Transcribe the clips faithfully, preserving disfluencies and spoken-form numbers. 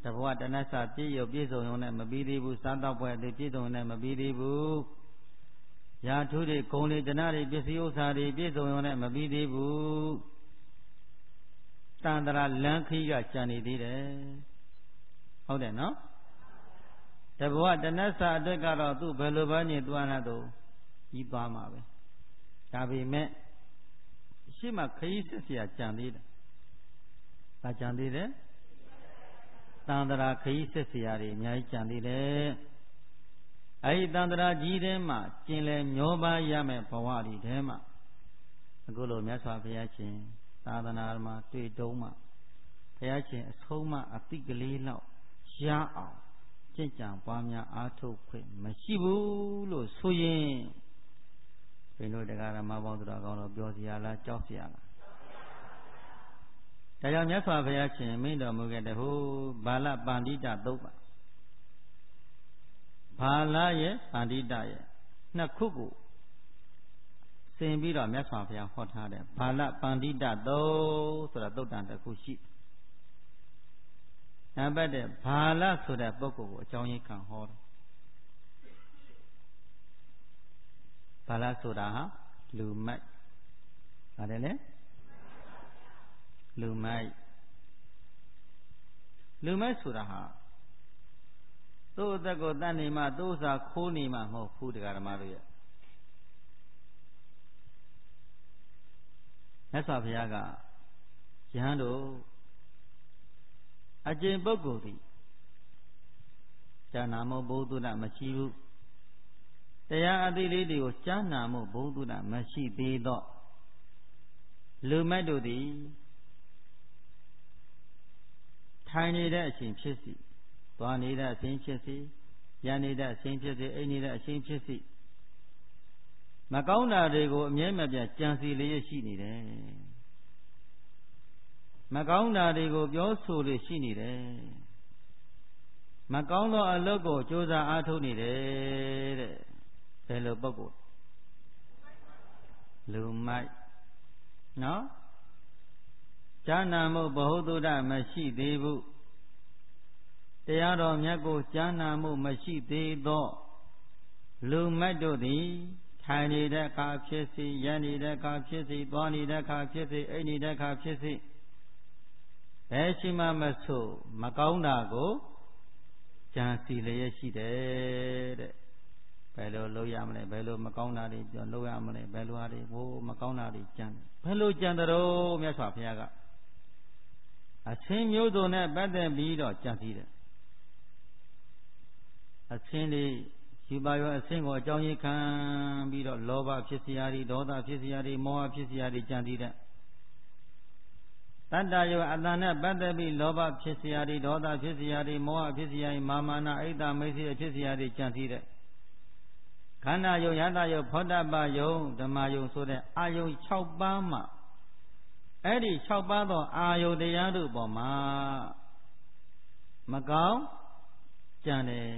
တဘဝတဏ္ဍစာပြည့်ရုပ်ပြည့်စုံရုံနဲ့မပြီးသေးဘူးစားတော့ပွဲအသေးပြည့်စုံနဲ့မပြီးသေးဘူးရာထူးတွေဂုဏ်တွေတဏှတွေပစ္စည်းဥစ္စာတွေပြည့်စုံရုံနဲ့မပြီးသေးဘူးတန်တရာလမ်းခီးကကြံနေသေးတယ်ဟုတ်တယ်နော်တဘဝတဏ္ဍစာအတွက်ကတော့သူ့ဘယ်လိုပဲနေသွားနာတော့ကြီးသွားမှာပဲဒါပေမဲ့ရှိမှခရီးဆက်เสียကြံသေးတယ်။ဘာကြံသေးတယ်။တန်တရာခရီးဆက်เสียတွေအများကြီးကြံသေးတယ်။အဲဒီတန်တရာကြီးထဲမှာကျင်လည်မျောပါရမယ်ဘဝတွေထဲမှာအခုလိုမြတ်စွာဘုရားရှင်သာသနာမှာတွေ့တုံးမှာဘုရားရှင်အဆုံးမအတိကလေးလောက်ရအောင်ကြင်ကြံပွားများအားထုတ်ခွင့်မရှိဘူးလို့ဆိုရင်ဘယ်လိုတရားဓမ္မပေါင်းတော်ကောင်းတော့ပြောစရာလားကြောက်စရာလားဒါကြောင့်မြတ်စွာဘုရားရှင်မိန့်တော်မူခဲ့တဲ့ဟိုဘာလပန္တိတသုတ်ပါဘာလရဲ့ပန္တိတရဲ့နှစ်ခုကိုစင်ပြီးတော့မြတ်စွာဘုရားဟောထားတယ်ဘာလပန္တိတသုတ်ဆိုတာသုတ်တန်တစ်ခုရှိနံပါတ်တဲ့ဘာလဆိုတဲ့ပုဂ္ဂိုလ်ကိုအကြောင်းရင်းခံဟောတယ်ဘာလဆိုတာဟာလူမိုက်ပါတယ်လေလူမိုက်လူမိုက်ဆိုတာဟာသူ့အသက်ကိုတတ်နေမှသူ့ဥစ္စာခိုးနေမှမဟုတ်ဘူးတရားဓမ္မတို့ရဲ့မြတ်စွာဘုရားကယဟန်တို့အကျင့်ပုဂ္ဂိုလ်သည်ဉာဏ်နာမောဘုဒ္ဓနာမရှိဘူးတရားအသိလေးတွေကိုကြားနာမှုဘုဒ္ဓနာမရှိသေးတော့လူမိုက်တို့သည်ထိုင်နေတဲ့အချိန်ဖြစ်စီသွားနေတဲ့အချိန်ဖြစ်စီရန်နေတဲ့အချိန်ဖြစ်စီအိပ်နေတဲ့အချိန်ဖြစ်စီမကောင်းတာတွေကိုအမြဲမပြတ်ကြံစီလျက်ရှိနေတယ်မကောင်းတာတွေကိုပြောဆိုလျက်ရှိနေတယ်မကောင်းသောအလုပ်ကိုကြိုးစားအားထုတ်နေတယ်တဲ့ဘယ်လိုပုဂ္ဂိုလ်လူမိုက်နော်ဉာဏ်နာမှုဘ ഹു တုဒ္ဓမရှိသေးဘူးတရားတော်မြတ်ကိုဉာဏ်နာမှုမရှိသေးသောလူမိုက်တို့သည်ထိုင်နေတဲ့အခါဖြစ်စီရနေတဲ့အခါဖြစ်စီသွားနေတဲ့အခါဖြစ်စီအိပ်နေတဲ့အခါဖြစ်စီဘယ်ရှိမှမဆိုမကောင်းတာကိုကြံစီလျက်ရှိတယ်တဲ့ဘယ်လိုလုပ်ရမလဲဘယ်လိုမကောင်းတာတွေပြောလုပ်ရမလဲဘယ်လိုဟာတွေဟိုမကောင်းတာတွေကြံဘယ်လိုကြံတော်မြတ်စွာဘုရားကအချင်းမျိုးစုံနဲ့ပတ်သက်ပြီးတော့ကြံစီတယ်အချင်းလေးယူပါရောအချင်းကိုအကြောင်းရင်းခံပြီးတော့လောဘဖြစ်စရာတွေဒေါသဖြစ်စရာတွေမောဟဖြစ်စရာတွေကြံစီတဲ့တတ္တယောအတ္တနဲ့ပတ်သက်ပြီးလောဘဖြစ်စရာတွေဒေါသဖြစ်စရာတွေမောဟဖြစ်စရာတွေမာမာနအိတ်တမိတ်စီဖြစ်စရာတွေကြံစီတဲ့ခန္ဓာယုံယတယုံဖောတ္တပယုံဓမ္မယုံဆိုတဲ့အာယုံ၆ပါးမှာအဲ့ဒီ၆ပါးသောအာယုံတရားတို့ပေါ်မှာမကောင်းကြံတယ်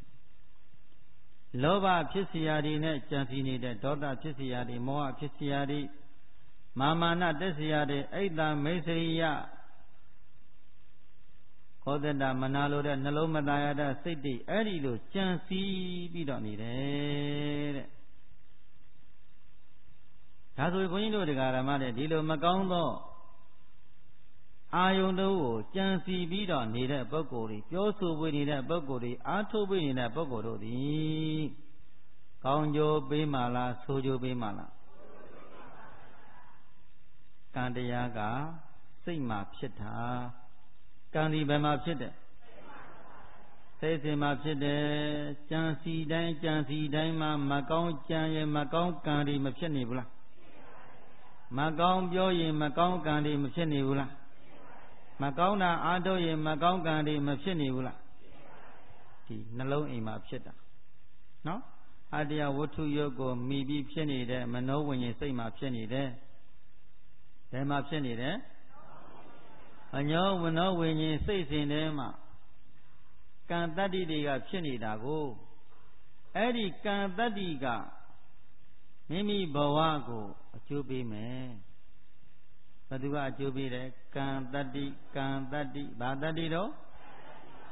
လောဘဖြစ်စရာတွေနဲ့ကြံစီနေတဲ့ဒေါသဖြစ်စရာတွေမောဟဖြစ်စရာတွေမာမာနတက်စရာတွေအိတ်တမိတ်စိယခောတတမနာလိုတဲ့နှလုံးမသားရတဲ့စိတ်တွေအဲ့ဒီလိုကြံစီပြီးတော့နေတယ်တဲ့ဒါဆိုရင်ခွန်ကြီးတို့တရားဓမ္မတဲ့ဒီလိုမကောင်းသောအာယုန်တို့ကိုကြံစီပြီးတော့နေတဲ့ပုဂ္ဂိုလ်တွေပြောဆိုပြီးနေတဲ့ပုဂ္ဂိုလ်တွေအားထုတ်ပြီးနေတဲ့ပုဂ္ဂိုလ်တို့သည်ကောင်းကျိုးပေးမှလားဆိုးကျိုးပေးမှလားကံတရားကစိတ်မှာဖြစ်တာကံဒီဘယ်မှာဖြစ်တယ်စိတ်စဉ်မှာဖြစ်တယ်ကြံစီတိုင်းကြံစီတိုင်းမှာမကောင်းကြံရင်မကောင်းကံတွေမဖြစ်နေဘူးလားမကောင်းပြောရင်မကောင်းကံတွေမဖြစ်နေဘူးလားမကောင်းတာအားထုတ်ရင်မကောင်းကံတွေမဖြစ်နေဘူးလားဒီနှလုံးအိမ်မှာဖြစ်တာနော်အတ္တဝတ္ထုယုတ်ကိုမိပြီးဖြစ်နေတဲ့မနောဝိညာဉ်စိတ်မှာဖြစ်နေတယ်ဘယ်မှာဖြစ်နေတယ်အညောဝနောဝိညာဉ်စိတ်စဉ်ထဲမှာကံတတ္တိတွေကဖြစ်နေတာကိုအဲ့ဒီကံတတ္တိကမိမိဘဝကိုအကျိုးပေးမယ်ဘယ်သူကအကျိုးပေးတယ်ကံတတ္တိကံတတ္တိဘာတတ္တိတော့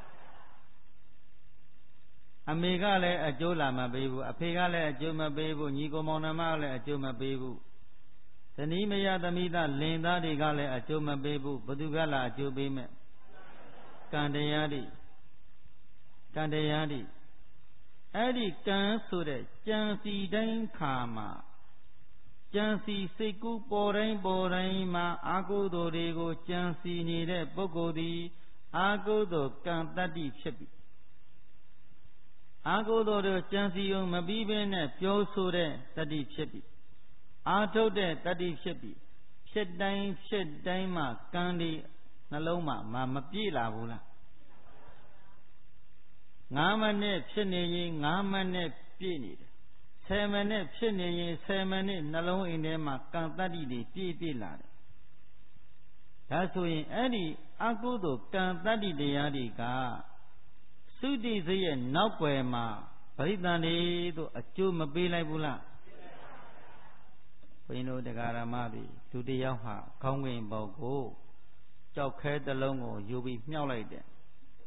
အမေကလည်းအကျိုးလာမပေးဘူးအဖေကလည်းအကျိုးမပေးဘူးညီကိုမောင်နှမကလည်းအကျိုးမပေးဘူးဇနီးမယားသမီးသားလင်သားတွေကလည်းအကျိုးမပေးဘူးဘသူကလာအကျိုးပေးမဲ့ကံတရားတွေကံတရားတွေအဲ့ဒီကံဆိုတဲ့ကြံစီတိုင်းခါမှာကြံစီစိတ်ကူးပေါ်တိုင်းပေါ်တိုင်းမှာအာဟုသိုလ်တွေကိုကြံစီနေတဲ့ပုဂ္ဂိုလ်သည်အာဟုသိုလ်ကံတတ္တိဖြစ်ပြီအာဟုသိုလ်တို့ကြံစီုံမပြီးဘဲနဲ့ပြောဆိုတဲ့တတ္တိဖြစ်ပြီအာထုတ်တဲ့တတ္တိဖြစ်ပြီဖြစ်တိုင်းဖြစ်တိုင်းမှာကံဒီနှလုံးမှာမပြေလာဘူးလားငါးမိနစ်ဖြစ်နေရင်ငါးမိနစ်ပြည့်နေတယ်ဆယ်မိနစ်ဖြစ်နေရင်ဆယ်မိနစ်နှလုံးအိမ်ထဲမှာကံတတ္တိတွေပြည့်ပြည့်လာတယ်ဒါဆိုရင်အဲ့ဒီအကုသိုလ်ကံတတ္တိတရားတွေကသုတိစိတ်ရဲ့နောက်ွယ်မှာပရိသန္တိတို့အကျိုးမပေးလိုက်ဘူးလားဘုန်းကြီးတို့တရားဓမ္မတွေဒုတိယမှာခေါင်းဝင်ပေါက်ကိုကြောက်ခဲတစ်လုံးကိုယူပြီးမြှောက်လိုက်တယ်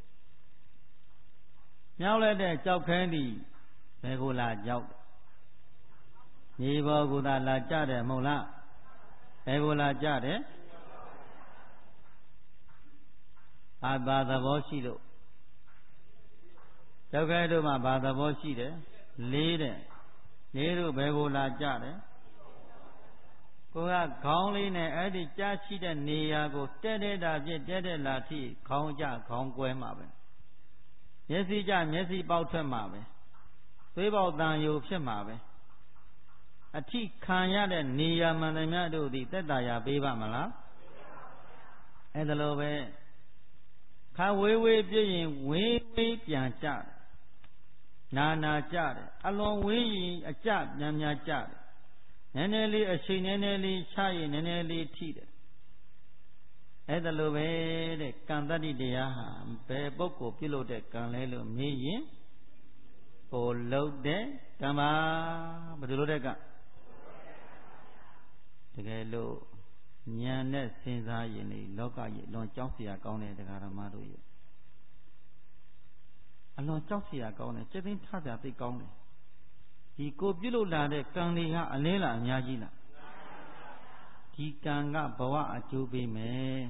မြောက်လိုက်တဲ့ကြောက်ခဲသည်ဘယ်ကိုလာကြောက်မြေပေါ်ကိုသာလာကြတယ်မဟုတ်လားဘယ်ကိုလာကြတယ်အာဘာသဘောရှိလို့ကြောက်ခဲတို့မှာဘာသဘောရှိတယ်လေးတဲ့လေးတို့ဘယ်ကိုလာကြတယ်ကိုကခေါင်းလေးနဲ့အဲ့ဒီကြားရှိတဲ့နေရာကိုတဲ့တဲ့တာပြည့်တဲ့တဲ့လာထိခေါင်းကြခေါင်းကွဲမှာပဲမျက်စိကြမျက်စိပေါက်ထွက်မှာပဲသွေးပေါက်တန်ယိုဖြစ်မှာပဲအထိခံရတဲ့နေရာမှန်သမျှတို့သည်သက်သာရာပေးပါမလားအဲ့ဒါလိုပဲခါဝေးဝေးပြည့်ရင်ဝေးဝေးပြန်ကြတယ်နာနာကြတယ်အလွန်ဝေးရင်အကြများများကြတယ်နည်းနည်းလေးအချိန်နည်းနည်းလေးချရင်နည်းနည်းလေးထိတယ်အဲ့ဒါလိုပဲတဲ့ကံတတ္တိတရားဟာဘယ်ပုဂ္ဂိုလ်ပြုလုပ်တဲ့ကံလဲလို့မေးရင်ကိုလုပ်တဲ့ကံပါဘယ်လိုလုပ်တဲ့ကံတကယ်လို့ဉာဏ်နဲ့စဉ်းစားရင်လေလောကကြီးလွန်ကြောက်เสียကောင်းတဲ့တရားဓမ္မတို့ရဲ့အလွန်ကြောက်เสียကောင်းတယ်စိတ်သိမ်းထကြသိကောင်းတယ်ဒီကိုပြုလုပ်လာတဲ့ကံတွေဟာအလင်းလားအများကြီးလားဒီကံကဘဝအကျိုးပေးမယ်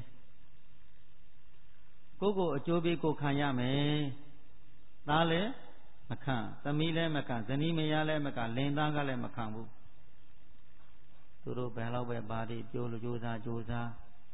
ကိုယ်ကိုအကျိုးပေးကိုခံရမယ်သားလည်းမခံသမီးလည်းမခံဇနီးမယားလည်းမခံလင်သားကလည်းမခံဘူးသူတို့ဘယ်တော့ပဲပါတိပြောလို့ကြိုးစားကြိုးစား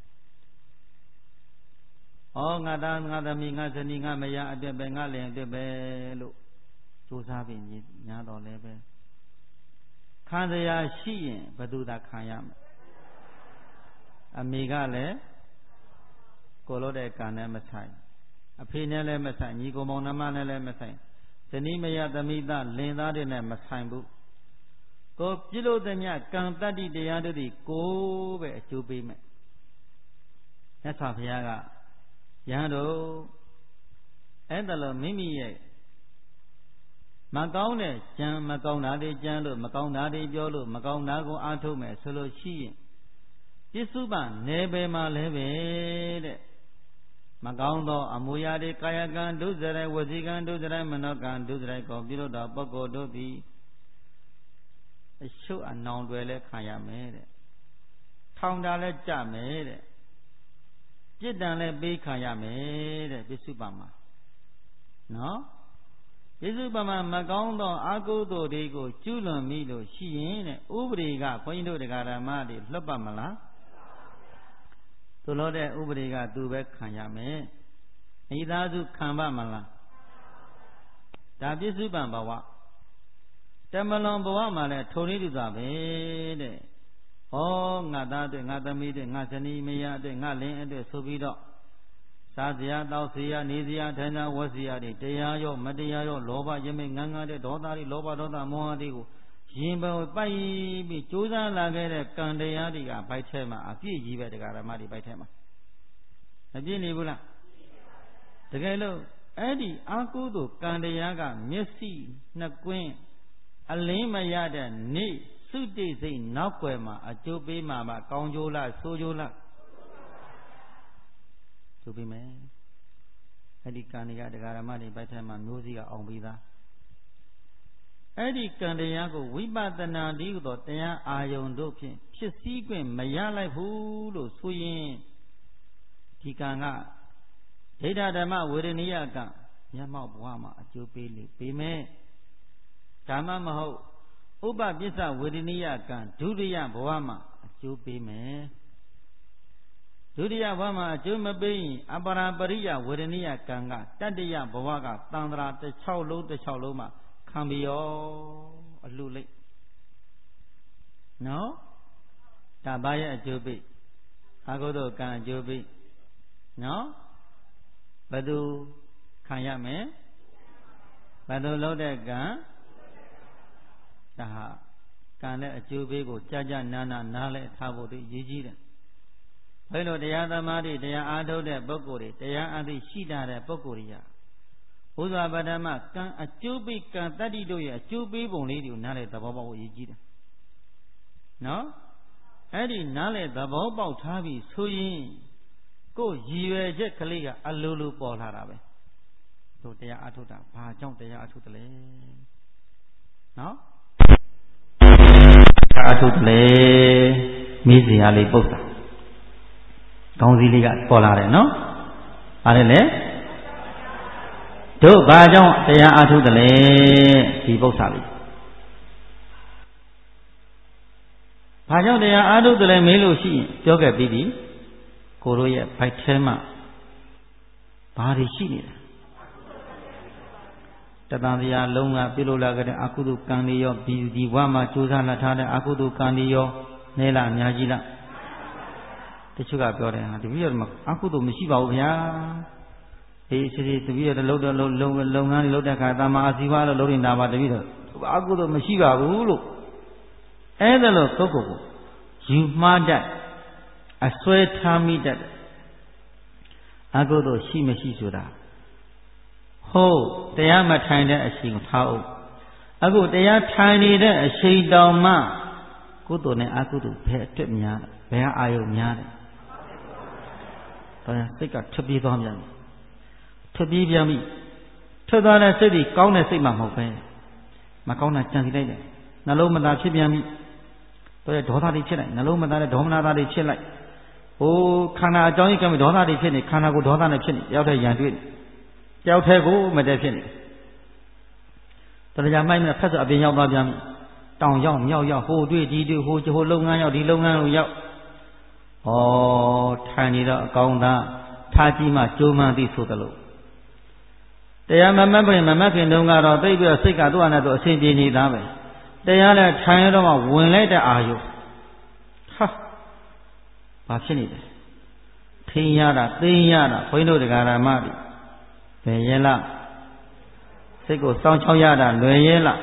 ဩငါသားငါသမီးငါဇနီးငါမယားအတွက်ပဲငါလင်အတွက်ပဲလို့ကြိုးစားပြီးညာတော့လည်းပဲခံစရာရှိရင်ဘယ်သူသာခံရမယ်အမေကလည်းကိုလို့တဲ့ကံနဲ့မဆိုင်အဖေနဲ့လည်းမဆိုင်ညီကိုမောင်နှမနဲ့လည်းမဆိုင်ဇနီးမယားသမီးသားလင်သားတွေနဲ့မဆိုင်ဘူးကိုပြုလို့တဲ့မြကံတတ္တိတရားတို့ဒီကိုပဲအကျိုးပေးမယ်မြတ်စွာဘုရားကယဟန်တို့အဲ့ဒါလို့မိမိရဲ့မကောင်းတဲ့ကြံမကောင်းတာတွေကြံလို့မကောင်းတာတွေပြောလို့မကောင်းတာကိုအားထုတ်မယ်ဆိုလို့ရှိရင်ပစ္စုပန်နေပယ်မှာလည်းပဲတဲ့မကောင်းသောအမူအရာတွေကာယကံဒုစရိုက်ဝစီကံဒုစရိုက်မနောကံဒုစရိုက်ကိုပြုလို့တော့ပုဂ္ဂိုလ်တို့သည်အရှုပ်အနောင်တွေလည်းခံရမယ်တဲ့ထောင်တာလည်းကြမယ်တဲ့ပြစ်ဒဏ်လည်းပေးခံရမယ်တဲ့ပစ္စုပန်မှာနော်ပစ္စုပန်မှာမကောင်းသောအကုသိုလ်တွေကိုကျူးလွန်မိလို့ရှိရင်တဲ့ဥပဒေကဘုန်းကြီးတို့တရားဓမ္မတွေလွတ်ပတ်မလားသူလို့တဲ့ဥပဒေကသူပဲခံရမယ်မိသားစုခံပါမလားဒါပစ္စုပန်ဘဝတမလွန်ဘဝမှာလည်းထုံလေးတူတာပဲတဲ့ဩငါသားအတွက်ငါသမီးအတွက်ငါဇနီးမယားအတွက်ငါလင်အတွက်ဆိုပြီးတော့စားစရာတောက်စရာနေစရာထိုင်တာဝတ်စရာတွေတရားရောမတရားရောလောဘရမိတ်ငန်းငန်းတဲ့ဒေါသတွေလောဘဒေါသမောဟတွေကိုရင်ပေါ်ပိုက်ပြီးကြိုးစားလာခဲ့တဲ့ကံတရားတွေကဘိုက်ထဲမှာအပြည့်ကြီးပဲတရားဓမ္မတွေဘိုက်ထဲမှာမပြည့်နေဘူးလားတကယ်လို့အဲ့ဒီအာကုသိုလ်ကံတရားကမျက်စိနှစ်ကွင်းအလင်းမရတဲ့နေ့သုတိစိတ်နောက်ွယ်မှာအကျိုးပေးမှာပါကောင်းကျိုးလားဆိုးကျိုးလားဆိုပေးမယ်အဲ့ဒီကံတွေကတရားဓမ္မတွေဘိုက်ထဲမှာမျိုးစီကအောင်ပြီးသားအဲ့ဒီကံတရားကိုဝိပဿနာတည်းဟူသောတရားအာယုန်တို့ဖြင့်ဖြစ်စည်းခွင့်မရလိုက်ဘူးလို့ဆိုရင်ဒီကံကဒိဋ္ဌဓမ္မဝေဒနိယကံမျက်မှောက်ဘဝမှာအကျိုးပေးလေပေးမယ်ဓမ္မမဟုတ်ဥပပစ္စဝေဒနိယကံဒုတိယဘဝမှာအကျိုးပေးမယ်ဒုတိယဘဝမှာအကျိုးမပေးရင်အပရာပရိယဝေဒနိယကံကတတ္တယဘဝကတန္တရာတစ်ချောက်လုံးတစ်ချောက်လုံးမှာခံပြီးရောအလှလိုက်နော်ဒါဘာရဲ့အကျိုးပေးအကုသိုလ်ကံအကျိုးပေးနော်ဘယ်သူခံရမယ်ဘယ်သူလုပ်တဲ့ကံဒါဟာကံနဲ့အကျိုးပေးကိုကြာကြာနာနာနားလဲထားဖို့ဒီရည်ကြီးတယ်ဘယ်လိုတရားသမားတွေတရားအားထုတ်တဲ့ပုဂ္ဂိုလ်တွေတရားအသိရှိတာတဲ့ပုဂ္ဂိုလ်တွေကဘုရားဗဒ္ဓမကံအကျိုးပေးကံတတ္တိတို့ရဲ့အကျိုးပေးပုံလေးတွေကိုနားလဲသဘောပေါက်ဖို့ရည်ကြီးတယ်နော်အဲ့ဒီနားလဲသဘောပေါက်ထားပြီးဆိုရင်ကိုယ်ရည်ရွယ်ချက်ကလေးကအလိုလိုပေါ်လာတာပဲတို့တရားအထုတ်တာဘာကြောင့်တရားအထုတ်တယ်လဲနော်တရားအထုတ်တယ်လေမိစရာလေးပုတ်တာကောင်းစည်းလေးကပေါ်လာတယ်နော်အားလည်းလေတို့ဘာကြောင့်တရားအထုတ်တယ်လဲဒီပုတ်စာလေးဘာကြောင့်တရားအထုတ်တယ်လဲမေးလို့ရှိရင်ပြောခဲ့ပြီးပြီကိုတို့ရဲ့ဘိုက်ထဲမှာဘာတွေရှိနေလဲတသံတရားလုံးကပြုလို့လာကြတဲ့အကုသိုလ်ကံတွေရောဒီဒီဘဝမှာကြိုးစားလာထားတဲ့အကုသိုလ်ကံတွေရောနဲလားအများကြီးလားတချို့ကပြောတယ်ဟာတပည့်တော်မှာအကုသိုလ်မရှိပါဘူးဗျာအေးစီစီတပည့်တော်လှုပ်တော့လှုပ်လုပ်ငန်းတွေလုပ်တဲ့အခါတမ္မာအာဇီဝလို့လုပ်နေတာပါတပည့်တော်အကုသိုလ်မရှိပါဘူးလို့အဲ့ဒါလို့ပုဂ္ဂိုလ်ကိုယူမှားတတ်အစွဲထားမိတတ်အကုသိုလ်ရှိမရှိဆိုတာဟုတ်တရားမထိုင်တဲ့အချိန်ကိုထားအောင်အခုတရားထိုင်နေတဲ့အချိန်တောင်မှကုသိုလ်နဲ့အကုသိုလ်ဘယ်အတွက်များဘယ်အာယုံများတယ်ဒါကြောင့်စိတ်ကထပ်ပြေးသွားပြန်ပြီထပ်ပြေးပြန်ပြီထပ်သွားတဲ့စိတ်ဒီကောင်းတဲ့စိတ်မှမဟုတ်ပဲမကောင်းတာကြံစီလိုက်တယ်နှလုံးမသားဖြစ်ပြန်ပြီတော့ဒေါသတွေဖြစ်လိုက်နှလုံးမသားတဲ့ဒေါမနတာတွေဖြစ်လိုက်ဟိုခန္ဓာအကြောင်းကြီးကံဒေါသတွေဖြစ်နေခန္ဓာကိုဒေါသနဲ့ဖြစ်နေတယောက်တည်းရန်တွေ့တယောက်တည်းကိုမတည့်ဖြစ်နေတရားမိုက်နဲ့ဖက်စအပြင်ရောက်သွားပြန်ပြီတောင်ရောက်မြောက်ရောက်ဟိုတွေ့ဒီတွေ့ဟိုဟိုလုပ်ငန်းရောက်ဒီလုပ်ငန်းကိုရောက်ဩထိုင်နေတော့အကောင်းသားထားကြည့်မှကြိုးမှန်းသိဆိုသလိုတရားမမတ်ပြင်မမတ်ခင်တုန်းကတော့သိပြီးတော့စိတ်ကသူ့အနေနဲ့သူအစဉ်ပြေနေသားပဲတရားနဲ့ထိုင်ရတော့မှဝင်လိုက်တဲ့အာယုဟာဘာဖြစ်နေလဲထင်းရတာသိမ်းရတာဘုန်းကြီးတို့တရားဓမ္မတွေဘယ်ရဲလားစိတ်ကိုစောင်းချောက်ရတာလွယ်ရဲလား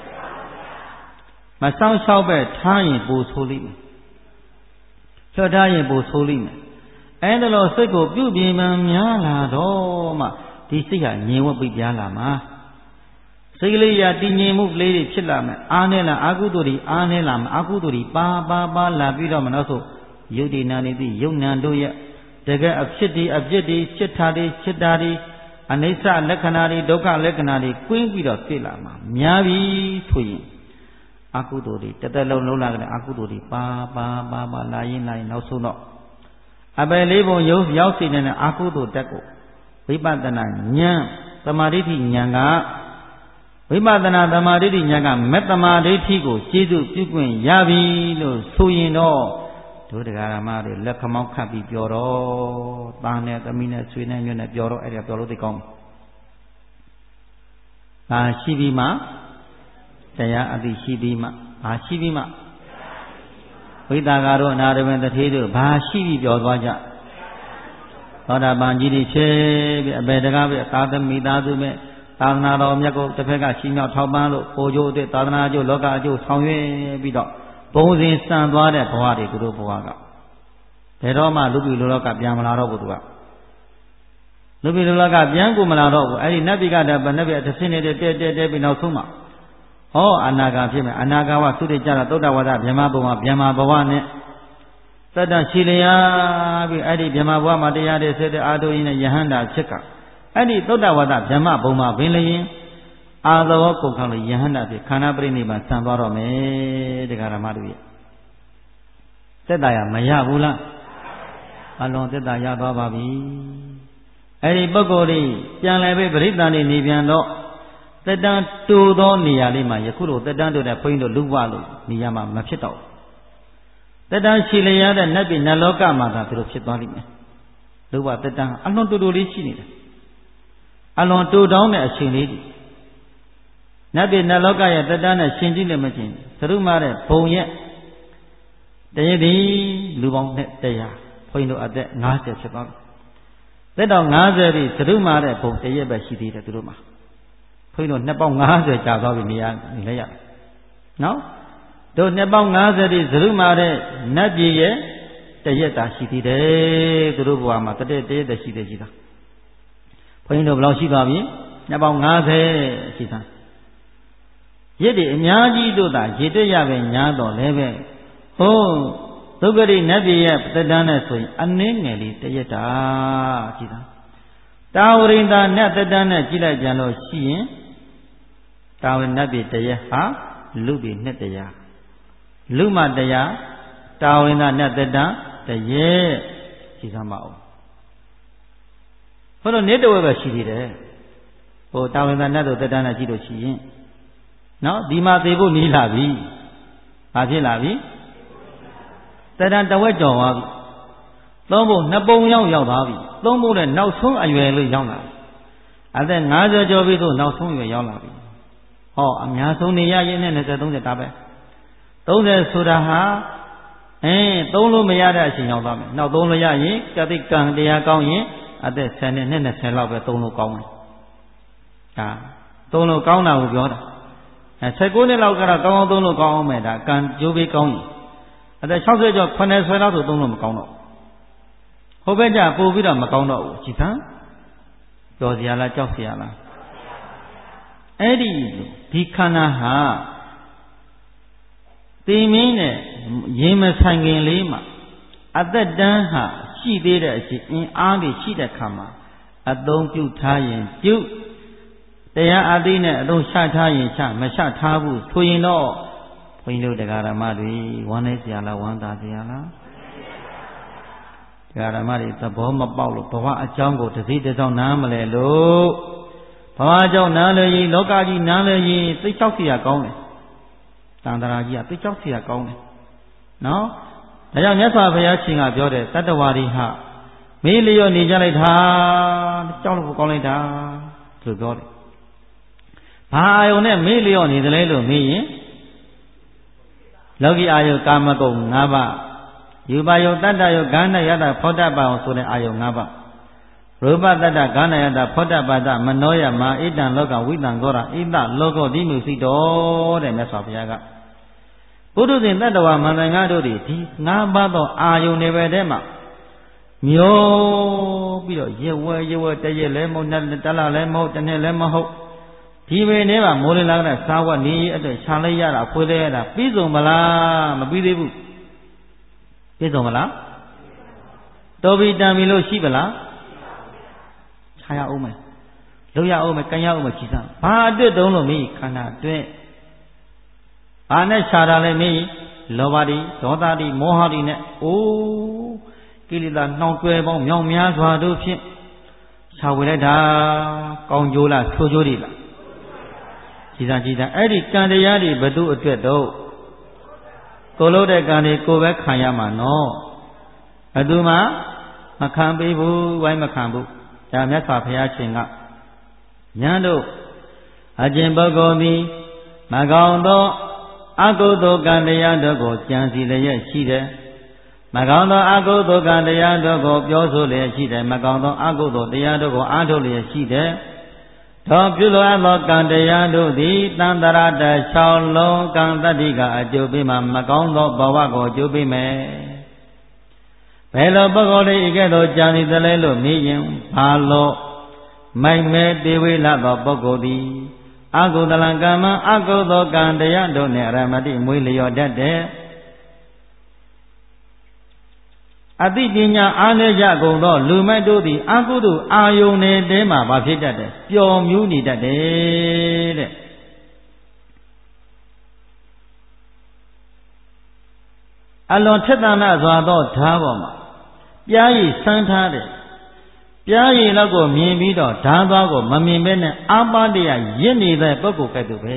မစောင်းချောက်ပဲထားရင်ပိုဆိုးလိမ့်မယ်ချော့ထားရင်ပိုဆိုးလိမ့်မယ်အဲဒါလို့စိတ်ကိုပြုပြင်မှများလာတော့မှဒီစိတ်ဟာငြိမ်ဝှက်ပြီးပြားလာမှာစိတ်ကလေးရတည်ငြိမ်မှုကလေးတွေဖြစ်လာမယ်အားနဲ့လားအာကုသိုလ်တွေအားနဲ့လာမယ်အာကုသိုလ်တွေပါပါပါလာပြီးတော့မလို့ဆိုယုတ်ဒီနာနေသည့်ယုတ်နံတို့ရဲ့တကယ်အဖြစ်ဒီအပြစ်ဒီစိတ်ထားဒီစိတ်တာဒီအနိစ္စလက္ခဏာတွေဒုက္ခလက္ခဏာတွေကွင်းပြီးတော့သိလာမှာများပြီဆိုရင်အကုသိုလ်တွေတသက်လုံးလုံးလာကြတဲ့အကုသိုလ်တွေပါပါပါပါလာရင်လာရင်နောက်ဆုံးတော့အပယ်လေးပုံရုပ်ရောက်စေတဲ့အကုသိုလ်တက်ကိုဝိပဿနာဉာဏ်သမာဓိဋ္ဌိဉာဏ်ကဝိပဿနာသမာဓိဋ္ဌိဉာဏ်ကမေတ္တမာဒိဋ္ဌိကိုကျေစုပြုခွင့်ရပြီလို့ဆိုရင်တော့တို့တရားဓမ္မတွေလက်ခမောင်းခတ်ပြီးပြောတော့သားနဲ့သမီးနဲ့ဆွေနဲ့မျိုးနဲ့ပြောတော့အဲ့ဒါပြောလို့သိကောင်းဒါရှိပြီးမှတရားအသိရှိပြီးမှဘာရှိပြီးမှဝိတာကာတို့အနာရမတထေတို့ဘာရှိပြီးပြောသွားကြသောတာပန်ကြီးတွေဖြစ်ပြီးအပေတကားပဲသာသမီသားစုမဲ့သာသနာတော်မြတ်ကိုတစ်ဖက်ကရှင်းမြောက်ထောက်ပံ့လို့ပို့ကျိုးအစ်သာသနာကျိုးလောကအကျိုးဆောင်ရွက်ပြီးတော့ဘုံစဉ်စံသွားတဲ့ဘဝတွေသူတို့ဘဝကဘယ်တော့မှလူပြည်လူလောကပြန်မလာတော့ဘူးသူကလူပြည်လူလောကပြန်ကိုမလာတော့ဘူးအဲ့ဒီနတ်ပြည်ကတည်းကနတ်ပြည်တစ်ဆင်းနေတဲ့တဲတဲတဲပြီးနောက်ဆုံးမှာဟောအနာဂါဖြစ်မယ်အနာဂါဝသုတိကြတာသုတ္တဝါဒဗြဟ္မဘုံမှာဗြဟ္မဘဝနဲ့တတ္တရှိလျာပြီးအဲ့ဒီဗြဟ္မဘဝမှာတရားတွေဆက်တဲ့အာထုရင်းနဲ့ယဟန္တာဖြစ်ကအဲ့ဒီသုတ္တဝါဒဗြဟ္မဘုံမှာဘင်းလျင်အာသောကုန်ခေါလို့ယဟန္တာဖြစ်ခန္ဓာပရိနိဗ္ဗာန်ဆံသွားတော့မယ်တရားဓမ္မတို့ရဲ့သက်တာရမရဘူးလားအလွန်သက်တာရသွားပါပြီအဲ့ဒီပုဂ္ဂိုလ်ကြီးပြန်လည်ပြီးပရိသတ်နေနေပြန်တော့သက်တမ်းတူသောနေရာလေးမှာယခုလိုသက်တမ်းတူတဲ့ဘုန်းကြီးတို့လူ့ဘဝလို့နေရာမှာမဖြစ်တော့သက်တမ်းရှိလျက်တဲ့နတ်ပြည်နတ်လောကမှာသာသူတို့ဖြစ်သွားလိမ့်မယ်လူ့ဘဝသက်တမ်းအလွန်တူတူလေးရှိနေတယ်အလွန်တူတောင်းတဲ့အချိန်လေးကြီးနတ်ပြည်နတ်လောကရဲ့သက်တမ်းနဲ့ရှင်ကြည့်လည်းမကျင်သရုမာတဲ့ဘုံရဲ့တရည်ဒီလူပေါင်းနဲ့တရားဘုန်းကြီးတို့အသက်၅၀ဖြစ်သွားပြီသက်တော်၅၀ပြီသရုမာတဲ့ဘုံတရည်ပဲရှိသေးတယ်သူတို့မှာဘုန်းကြီးတို့နှစ်ပေါင်း၅၀ကြာသွားပြီနေရာနေလဲရနော်တို့နှစ်ပေါင်း၅၀ဒီသရုမာတဲ့နတ်ပြည်ရဲ့တရည်တာရှိသေးတယ်သူတို့ဘဝမှာတတဲ့တရည်တဲ့ရှိသေးရှိတာဘုန်းကြီးတို့ဘယ်လောက်ရှိသွားပြီနှစ်ပေါင်း၅၀ရှိသားရစ်တွေအများကြီးတို့သာရေတက်ရပဲညားတော့လည်းပဲဟိုးဒုက္ခရိနတ်ပြည်ရဲ့သက်တမ်းနဲ့ဆိုရင်အနည်းငယ်လေးတရက်တာကြည်သာတာဝရိန္ဒာနတ်သက်တမ်းနဲ့ကြည့်လိုက်ကြလို့ရှိရင်တာဝရိနတ်ပြည်တရက်ဟာလူပြည်နှစ်တရာလူမတရားတာဝရိန္ဒာနတ်သက်တမ်းတရက်ကြည်သာမအောင်ဘုလို့နေတဝဲပဲရှိသေးတယ်ဟိုတာဝရိန္ဒာနတ်တို့သက်တမ်းနဲ့ကြည့်လို့ရှိရင်နော်ဒီမှာသေဖို့နီးလာပြီဘာဖြစ်လာပြီတဏ္ဍတဝက်ကြော်သွားပြီသုံးဖို့နှစ်ပုံရောက်ရောက်သွားပြီသုံးဖို့နဲ့နောက်ဆုံးအရွယ်လို့ရောက်လာပြီအသက်၅၀ကျော်ပြီဆိုနောက်ဆုံးအရွယ်ရောက်လာပြီဟောအများဆုံးနေရရင်နဲ့၂၀ ၃၀ဒါပဲ၃၀ဆိုတာဟာအင်းသုံးလို့မရတဲ့အချိန်ရောက်သွားမယ်နောက်သုံးလို့ရရင်ကတိကံတရားကောင်းရင်အသက်၁၀နဲ့၂၀လောက်ပဲသုံးလို့ကောင်းတယ်ဒါသုံးလို့ကောင်းတာကိုပြောတာအဲ၁၉နှစ်လောက်ကတော့ကောင်းအောင်သုံးလို့ကောင်းအောင်မယ်ဒါကံကြိုးပေးကောင်းရင်အသက်၆၀ကျော်၇၀လောက်ဆိုသုံးလို့မကောင်းတော့ဟိုဘက်ကျပို့ပြီးတော့မကောင်းတော့ဘူးကြည်သံကြော်စရာလားကြောက်စရာလားအဲ့ဒီဒီခန္ဓာဟာသိမင်းနဲ့ရင်မဆိုင်ခင်လေးမှာအသက်တန်းဟာရှိသေးတဲ့အချိန်အင်းအားတွေရှိတဲ့ခါမှာအသုံးပြုထားရင်ပြုတရားအသိနဲ့အသုံးချထားရင်ချမချထားဘူးဆိုရင်တော့ဘုန်းကြီးတို့တရားဓမ္မတွေဝမ်းနေစရာလားဝမ်းသာစရာလားတရားဓမ္မတွေသဘောမပေါက်လို့ဘဝအကြောင်းကိုတစ်စိတစ်စောင်းနားမလဲလို့ဘဝအကြောင်းနားလဲရင်လောကကြီးနားလဲရင်သိချောက်เสียကောင်းတယ်တန်တရာကြီးကသိချောက်เสียကောင်းတယ်နော်ဒါကြောင့်မြတ်စွာဘုရားရှင်ကပြောတယ်တတ္တဝါတွေဟာမေးလျော့နေကြလိုက်တာကြောက်လို့ကောင်းလိုက်တာလို့ပြောတယ်ဘာအာယုန်နဲ့မေ့လျော့နေသလဲလို့မေးရင်လောကီအာယုကာမဂုဏ်၅ပါးယူပါယုတတ္တယုဂန္ဓယတ္တဖောတ္တပါအောင်ဆိုတဲ့အာယု၅ပါးရူပတတ္တဂန္ဓယတ္တဖောတ္တပါဒမနောယမာဣတံလောကဝိတံကောရဣတလောကောတိမှုစိတော်တဲ့မြတ်စွာဘုရားကပုထုဇဉ်တတ္တဝါမန္တန်ငါတို့ဒီ၅ပါးသောအာယုန်တွေပဲထဲမှာမျောပြီးတော့ရဝဲရဝဲတရက်လည်းမဟုတ်တလလည်းမဟုတ်တစ်နှစ်လည်းမဟုတ်ဒီပေနဲ့ကမိုးလင်းလာတဲ့စာဝတ်နေအတွက်ခြံလိုက်ရတာဖွေးလိုက်ရတာပြီးဆုံးမလားမပြီးသေးဘူးပြီးဆုံးမလားတော်ပြီတန်ပြီလို့ရှိပလားခြာရအောင်မယ်လုပ်ရအောင်မယ်ကန်ရအောင်မယ်ခြိစမ်းဘာအတွက်တုံးလို့မင်းခန္ဓာအတွက်ဘာနဲ့ခြာတာလဲမင်းလောဘတိဒေါသတိမောဟတိနဲ့အိုးကိလေသာနှောင်တွဲပေါင်းမြောင်များစွာတို့ဖြင့်ခြာဝင်လိုက်တာကောင်းကျိုးလားချိုးကျိုးတွေလားကြည်သာကြည်သာအဲ့ဒီကံတရားတွေဘသူအတွက်တော့ကိုလို့တဲ့ကံတွေကိုပဲခံရမှာနော်ဘသူမှမခံပေးဘူးဝိုင်းမခံဘူးဒါမြတ်စွာဘုရားရှင်ကညာတို့အကျင့်ပုဂ္ဂိုလ်သည်မကောင်းသောအကုသိုလ်ကံတရားတို့ကိုကြံစီလျက်ရှိတယ်မကောင်းသောအကုသိုလ်ကံတရားတို့ကိုပြောဆိုလျက်ရှိတယ်မကောင်းသောအကုသိုလ်တရားတို့ကိုအားထုတ်လျက်ရှိတယ်သောပြုလိုအပ်သောကံတရားတို့သည်တန်တရာတ၆လုံးကံတတ္တိကအကျိုးပေးမှမကောင်းသောဘဝကိုအကျိုးပေးမယ်ဘယ်လိုပုဂ္ဂိုလ်တွေကဲ့သို့ကြာနေသလဲလို့မေးရင်ဘာလို့မိုက်မဲတေဝေလသောပုဂ္ဂိုလ်သည်အကုသလကမ္မအကုသိုလ်ကံတရားတို့နှင့်အရမတိမွေးလျော်တတ်တဲ့အသိပညာအားနည်းကြကုန်သောလူမိုက်တို့သည်အကုသိုလ်အာယုန်တွေတဲမှာဘာဖြစ်တတ်တယ်ပျော်မြူးနေတတ်တယ်တဲ့အလွန်ထက်သန်စွာသောဓာတ်ပေါ်မှာပြားရည်ဆန်းထားတယ်ပြားရည်လောက်ကိုမြင်ပြီးတော့ဓာတ်သွားကိုမမြင်ဘဲနဲ့အာပါတရရင့်နေတဲ့ပုဂ္ဂိုလ်ကဲ့သို့ပဲ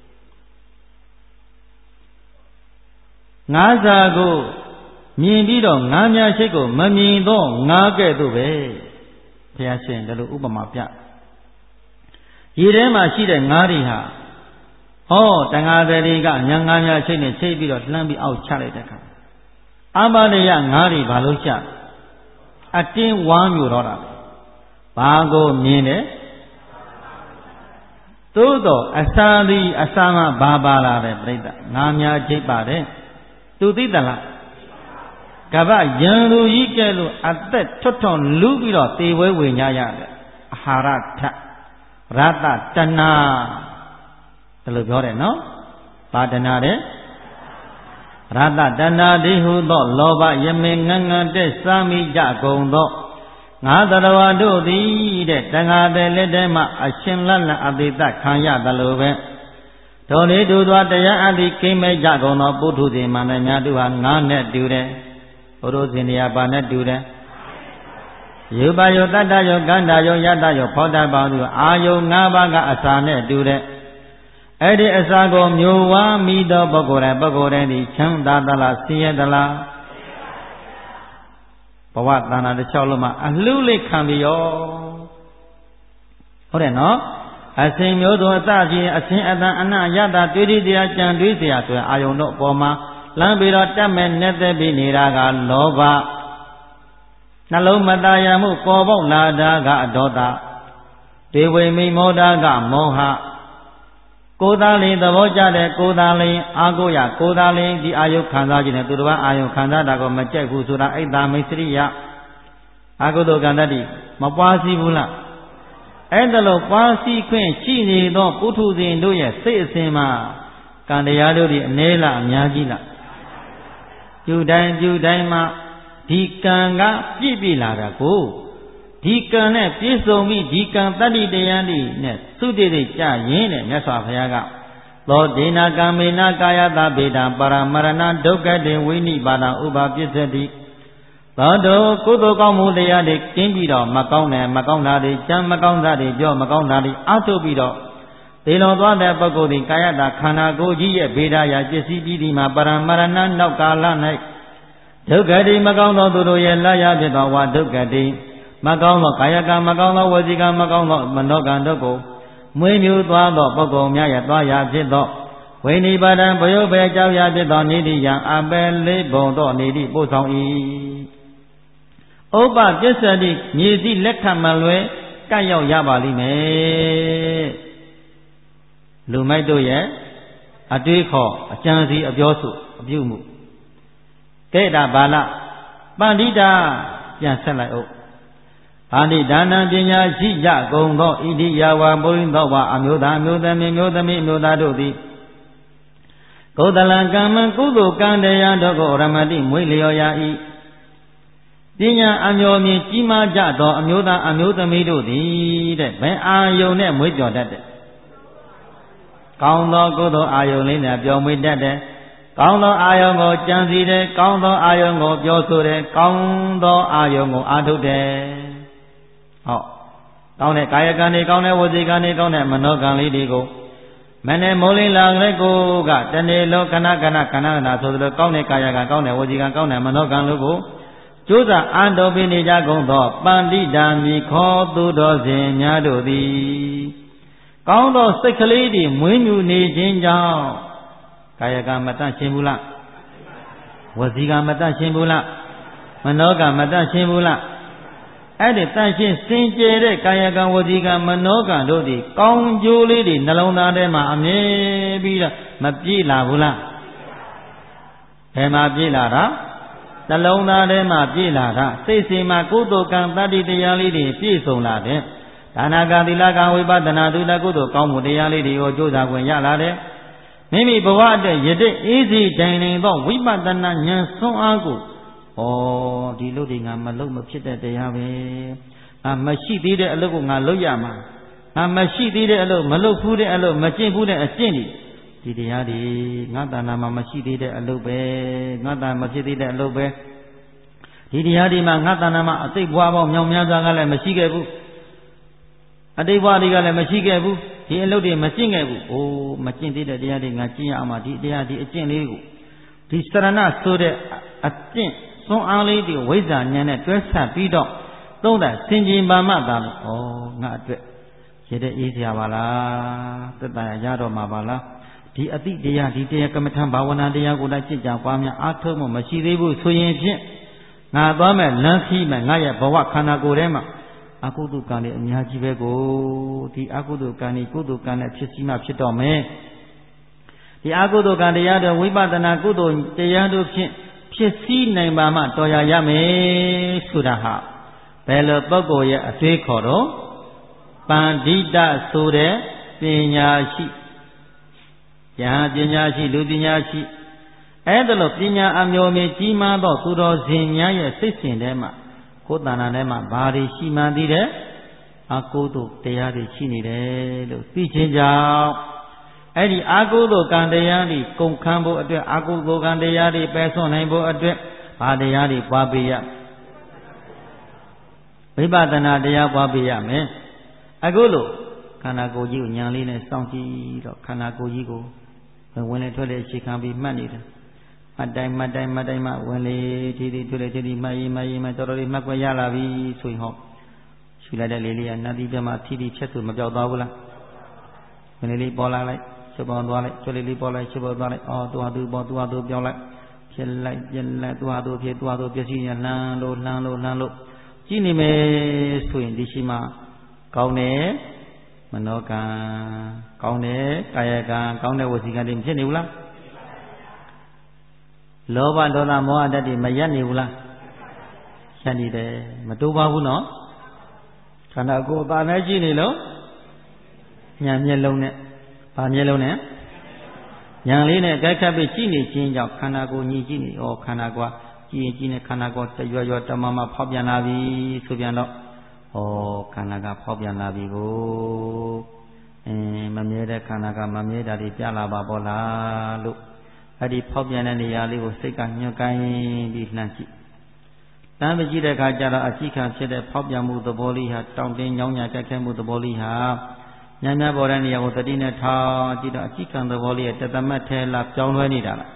ငါးစာကိုမြင်ပြီးတော့ငါးများရှိတ်ကိုမမြင်တော့ငါးကဲ့သို့ပဲဘုရားရှင်ဒါလိုဥပမာပြရေထဲမှာရှိတဲ့ငါးတွေဟာဟောတန်ဃာတွေကညာငါးများရှိတ်နဲ့ချိတ်ပြီးတော့လှမ်းပြီးအောက်ချလိုက်တဲ့အခါအာပါဒရငါးတွေဘာလို့ချအတင်းဝမ်းမြူတော့တာဘာကိုမြင်တယ်သို့တော့အစာသည်အစာမှဘာပါလာတယ်ပြိတ္တငါးများချိတ်ပါတယ်သူသိသလားကဗ္ဗယံလူကြီးကဲလို့အသက်ထွတ်ထွန်လူပြီးတော့သေဝဲဝင်ကြရတယ်အာဟာရထရတတဏဒါလိုပြောတယ်နော်ပါဒနာတဲ့ရတတဏတိဟုသောလောဘယမင်ငငန်တဲ့စာမိကြကုန်သောငါတရဝတို့သည်တဲ့တန်ဃာတဲ့လက်ထဲမှအရှင်လတ်လတ်အတိတခံရသလိုပဲဒေါ်လေးတို့သောတရားအသည်ကိမဲကြကုန်သောပုထုဇဉ်မှန်များတို့ဟာငါနဲ့တူတယ်ဘုရုဇဉ်တရားပါနဲ့တူတယ်ယူပါယောတတ္တယောကန္တာယောယတယောဖောတပေါင်းသူအာယုံ၅ပါးကအစာနဲ့တူတယ်အဲ့ဒီအစာကိုမျိုးဝါမိသောပုဂ္ဂိုလ်တိုင်းပုဂ္ဂိုလ်တိုင်းဒီချမ်းသာသလားဆင်းရဲသလားဘဝတဏ္ဍာတစ်ချောင်းလုံးမှာအလှလေးခံပြီးရောဟုတ်တယ်နော်အစဉ်မျိုးစုံအစချင်းအစဉ်အတန်အနယတတွေးတိတရားကြံတွေးเสียဆိုအာယုံတို့အပေါ်မှာလမ်းပြီးတော့တက်မဲ့နဲ့သက်ပြီးနေတာကလောဘနှလုံးမသားရမှုပေါ်ပေါက်လာတာကအဒေါသဒေဝိမိမောဒကမောဟကိုယ်သားလေးသဘောကျတဲ့ကိုယ်သားလေးအာကိုရကိုယ်သားလေးဒီအာယုခံစားခြင်းနဲ့သူတစ်ပါးအာယုခံစားတာကိုမကြိုက်ဘူးဆိုတာအိတ်သာမိတ်စရိယအာကုသိုလ်ကံတတိမပွားစီဘူးလားအဲ့ဒါလို့ပွားစီခွင့်ရှိနေသောပုထုဇဉ်တို့ရဲ့စိတ်အစဉ်မှာကံတရားတို့ဒီအနည်းလားအများကြီးလားပြုတိုင်းပြုတိုင်းမှာဒီကံကပြည့်ပြည့်လာတာကိုဒီကံနဲ့ပြည့်စုံပြီးဒီကံတတ္တိတရားတွေနဲ့သုတိတိကြရင်တဲ့မြတ်စွာဘုရားကသောဒေနာကံမေနာကာယတဗေဒံပရမရဏဒုက္ခတေဝိနိပါဒံဥပပစ္စတိသောတောကုသိုလ်ကောင်းမှုတရားတွေကင်းပြီးတော့မကောင်းတယ်မကောင်းတာတွေကြမ်းမကောင်းတာတွေပြောမကောင်းတာတွေအထုတ်ပြီးတော့သေလွန်သွားတဲ့ပုဂ္ဂိုလ်ဒီကာယတာခန္ဓာကိုယ်ကြီးရဲ့ဗေဒရာပစ္စည်းပြီးဒီမှာပရမရဏနောက်ကာလ၌ဒုက္ခတိမကောင်းသောသူတို့ရဲ့လာရဖြစ်သောဝါဒုက္ခတိမကောင်းသောကာယကံမကောင်းသောဝစီကံမကောင်းသောမနောကံတို့ကိုမွေးမြူသွားသောပုဂ္ဂိုလ်များရဲ့သွားရဖြစ်သောဝိနိဗ္ဗာန်ဘယုဘေကြောင့်ရဖြစ်သောနိတိယံအပယ်လေးဘုံသောနိတိပို့ဆောင်၏ဥပပစ္စတိမြေစီလက်ခံမလွဲကပ်ရောက်ရပါလိမ့်မယ်လူမိုက်တို့ရဲ့အတွေးခေါ်အကြံစီအပြောစုအပြုမှုကဲတာဘာလပန္တိတာပြန်ဆက်လိုက်အောင်ပါဠိဒါနပညာရှိကြကုန်သောဣတိယဝပုရိသောဝအမျိုးသားအမျိုးသမီးမျိုးသမီးအမျိုးသားတို့သည်ကုသလကမ္မကုသိုလ်ကံတရားတို့ကိုရမတိမွေးလျော်ရ၏ပညာအမျိုးမြင့်ကြီးမားကြသောအမျိုးသားအမျိုးသမီးတို့သည်တဲ့ဘယ်အာယုန်နဲ့မွေးကြော်တတ်တဲ့ကောင်းသောကုသိုလ်အာယုန်လေးနဲ့ပျော်မွေးတတ်တဲ့ကောင်းသောအာယုန်ကိုကြံစည်တယ်ကောင်းသောအာယုန်ကိုပြောဆိုတယ်ကောင်းသောအာယုန်ကိုအားထုတ်တယ်ဟောကောင်းတဲ့ကာယကံတွေကောင်းတဲ့ဝစီကံတွေကောင်းတဲ့မနောကံလေးတွေကိုမနဲ့မိုးလင်းလာတဲ့ကိုကတနေ့လုံးခဏခဏခဏခဏဆိုသလိုကောင်းတဲ့ကာယကံကောင်းတဲ့ဝစီကံကောင်းတဲ့မနောကံတို့ကိုကျိုးစားအာတော်ပေးနေကြကုန်သောပန္တိတာမိခောသူတော်စင်များတို့သည်ကောင်းသောစိတ်ကလေးတွေမွေးမြူနေခြင်းကြောင့်ကာယကံမတတ်ရှင်းဘူးလားဝစီကံမတတ်ရှင်းဘူးလားမနောကံမတတ်ရှင်းဘူးလားအဲ့ဒီတန်ရှင်းစင်ကြယ်တဲ့ကာယကံဝစီကံမနောကံတို့သည်ကောင်းကျိုးလေးတွေနှလုံးသားထဲမှာအမြဲပြီးတော့မပြေးလာဘူးလားဘယ်မှာပြေးလာတာနှလုံးသားထဲမှာပြေးလာတာစိတ်စီမှာကုသိုလ်ကံတတ္တိတရားလေးတွေပြည့်စုံလာတဲ့ဒါနကသီလကဝိပဿနာဒုလကုသိုလ်ကောင်းမှုတရားလေးတွေကိုကြိုးစားခွင့်ရလာတဲ့မိမိဘဝအတွက်ယတိအေးစီတိုင်နေသောဝိပဿနာဉာဏ်ဆွမ်းအားကိုဒီလုတ်တွေငါမလုတ်မဖြစ်တဲ့တရားပဲငါမရှိသေးတဲ့အလုပ်ကိုငါလုပ်ရမှာငါမရှိသေးတဲ့အလုပ်မလုပ်ဘူးတဲ့အလုပ်မကျင့်ဘူးတဲ့အကျင့်ဒီတရားတွေငါတဏ္ဍာမှာမရှိသေးတဲ့အလုပ်ပဲငါတဏ္ဍာမဖြစ်သေးတဲ့အလုပ်ပဲဒီတရားတွေမှာငါတဏ္ဍာမှာအတိတ်ဘဝပေါင်းမြောင်များစွာကလည်းမရှိခဲ့ဘူးအတိတ်ဘဝတွေကလည်းမရှိခဲ့ဘူးဒီအလုပ်တွေမကျင့်ခဲ့ဘူးအိုးမကျင့်သေးတဲ့တရားတွေငါကျင့်ရအောင်ဒီတရားဒီအကျင့်လေးကိုဒီစရဏဆိုတဲ့အကျင့်စွမ်းအားလေးတွေဝိဇ္ဇာဉာဏ်နဲ့တွဲဆက်ပြီးတော့သုံးတာစင်ကြင်ပါမှသာလို့ဩငါအတွက်ရတဲ့အေးစရာပါလားသက်သာရတော့မှာပါလားဒီအတိတရားဒီတရားကမ္မထံဘာဝနာတရားကိုလည်းကြည်ကြံပွားများအားထုတ်မှုမရှိသေးဘူးဆိုရင်ဖြင့်ငါသွားမဲ့လမ်းခီးမဲ့ငါရဲ့ဘဝခန္ဓာကိုယ်ထဲမှာအကုသိုလ်ကံတွေအများကြီးပဲကိုဒီအကုသိုလ်ကံတွေကုသိုလ်ကံနဲ့ဖြစ်စီမှဖြစ်တော့မယ်ဒီအကုသိုလ်ကံတရားတွေဝိပဿနာကုသိုလ်တရားတို့ဖြင့်ဖြစ်စီနိုင်ပါမှတော်ရရမယ်ဆိုတာဟာဘယ်လိုပုဂ္ဂိုလ်ရဲ့အတွေးခေါ်တော့ပန္တိတဆိုတဲ့ပညာရှိယဟပညာရှိလူပညာရှိအဲ့ဒါလို့ပညာအမျိုးမျိုးကြီးမားသောသူတော်စင်များရဲ့စိတ်စဉ်ထဲမှာကိုယ်တဏ္ဍာထဲမှာဘာတွေရှိမှန်းသိတဲ့အကုသိုလ်တရားတွေရှိနေတယ်လို့သိခြင်းကြောင့်အဲ့ဒီအကုသိုလ်ကံတရားတွေကုန်ခန်းဖို့အတွက်အကုသိုလ်ကံတရားတွေပယ်ဆွနိုင်ဖို့အတွက်ဘာတရားတွေပွားပေးရဝိပဿနာတရားပွားပေးရမယ်အခုလို့ခန္ဓာကိုယ်ကြီးကိုဉာဏ်လေးနဲ့စောင့်ကြည့်တော့ခန္ဓာကိုယ်ကြီးကိုဝင်လေထွက်လေအခြေခံပြီးမှတ်နေတယ်မှတ်တိုင်းမှတ်တိုင်းမှတ်တိုင်းမှဝင်လေဒီဒီထွက်လေဒီဒီမှတ်ရေးမှတ်ရေးမှတော်တော်လေးမှတ်ခွင့်ရလာပြီဆိုရင်ဟောရှူလိုက်တဲ့လေးလေးကနတ်တိပြမထီထီဖြတ်သူမပြောက်သွားဘူးလားဝင်လေလေးပေါ်လာလိုက်ချက်ပေါ်သွားလိုက်ထွက်လေလေးပေါ်လိုက်ချက်ပေါ်သွားလိုက်အော်သူဟာသူပေါ်သူဟာသူပြောင်းလိုက်ဖြစ်လိုက်ပြင်းလိုက်သူဟာသူဖြစ်သူဟာသူပြည့်စည်ရလှမ်းလို့လှမ်းလို့လှမ်းလို့ကြည့်နေမယ်ဆိုရင်ဒီရှိမှကောင်းတယ်မနောကံကောင်းတယ်ကာယကံကောင်းတဲ့ဝစီကံတွေမဖြစ်နေဘူးလားလောဘဒေါသမောဟဓာတ်တွေမရက်နေဘူးလားရက်နေတယ်မတိုးပါဘူးနော်ခန္ဓာကိုယ်ပါနေကြည့်နေလို့ညာမျက်လုံးနဲ့ဗာမျက်လုံးနဲ့ညာလေးနဲ့ကြိုက်ခတ်ပြီးကြည့်နေခြင်းကြောင့်ခန္ဓာကိုယ်ညီကြည့်နေဩခန္ဓာကိုယ်ကြည့်ရင်ကြည့်နေခန္ဓာကိုယ်တရွရွတမမဖောက်ပြန်လာပြီဆိုပြန်တော့ဩခန္ဓာကဖောက်ပြန်လာပြီကိုအင်းမမြဲတဲ့ခန္ဓာကမမြဲတာတွေပြလာပါပေါ်လားလို့အဲ့ဒီဖောက်ပြန်တဲ့နေရာလေးကိုစိတ်ကညှို့ကိုင်းပြီးလှမ်းကြည့်တမ်းမကြည့်တဲ့အခါကျတော့အကြည့်ခံဖြစ်တဲ့ဖောက်ပြန်မှုသဘောလေးဟာတောင့်တင်းညောင်းညာကြက်ခဲမှုသဘောလေးဟာညံ့ညံ့ပေါ်တဲ့နေရာကိုတတိနဲ့ထောင်းကြည့်တော့အကြည့်ခံသဘောလေးရဲ့တသမတ်ထဲလာပြောင်းလဲနေတာလား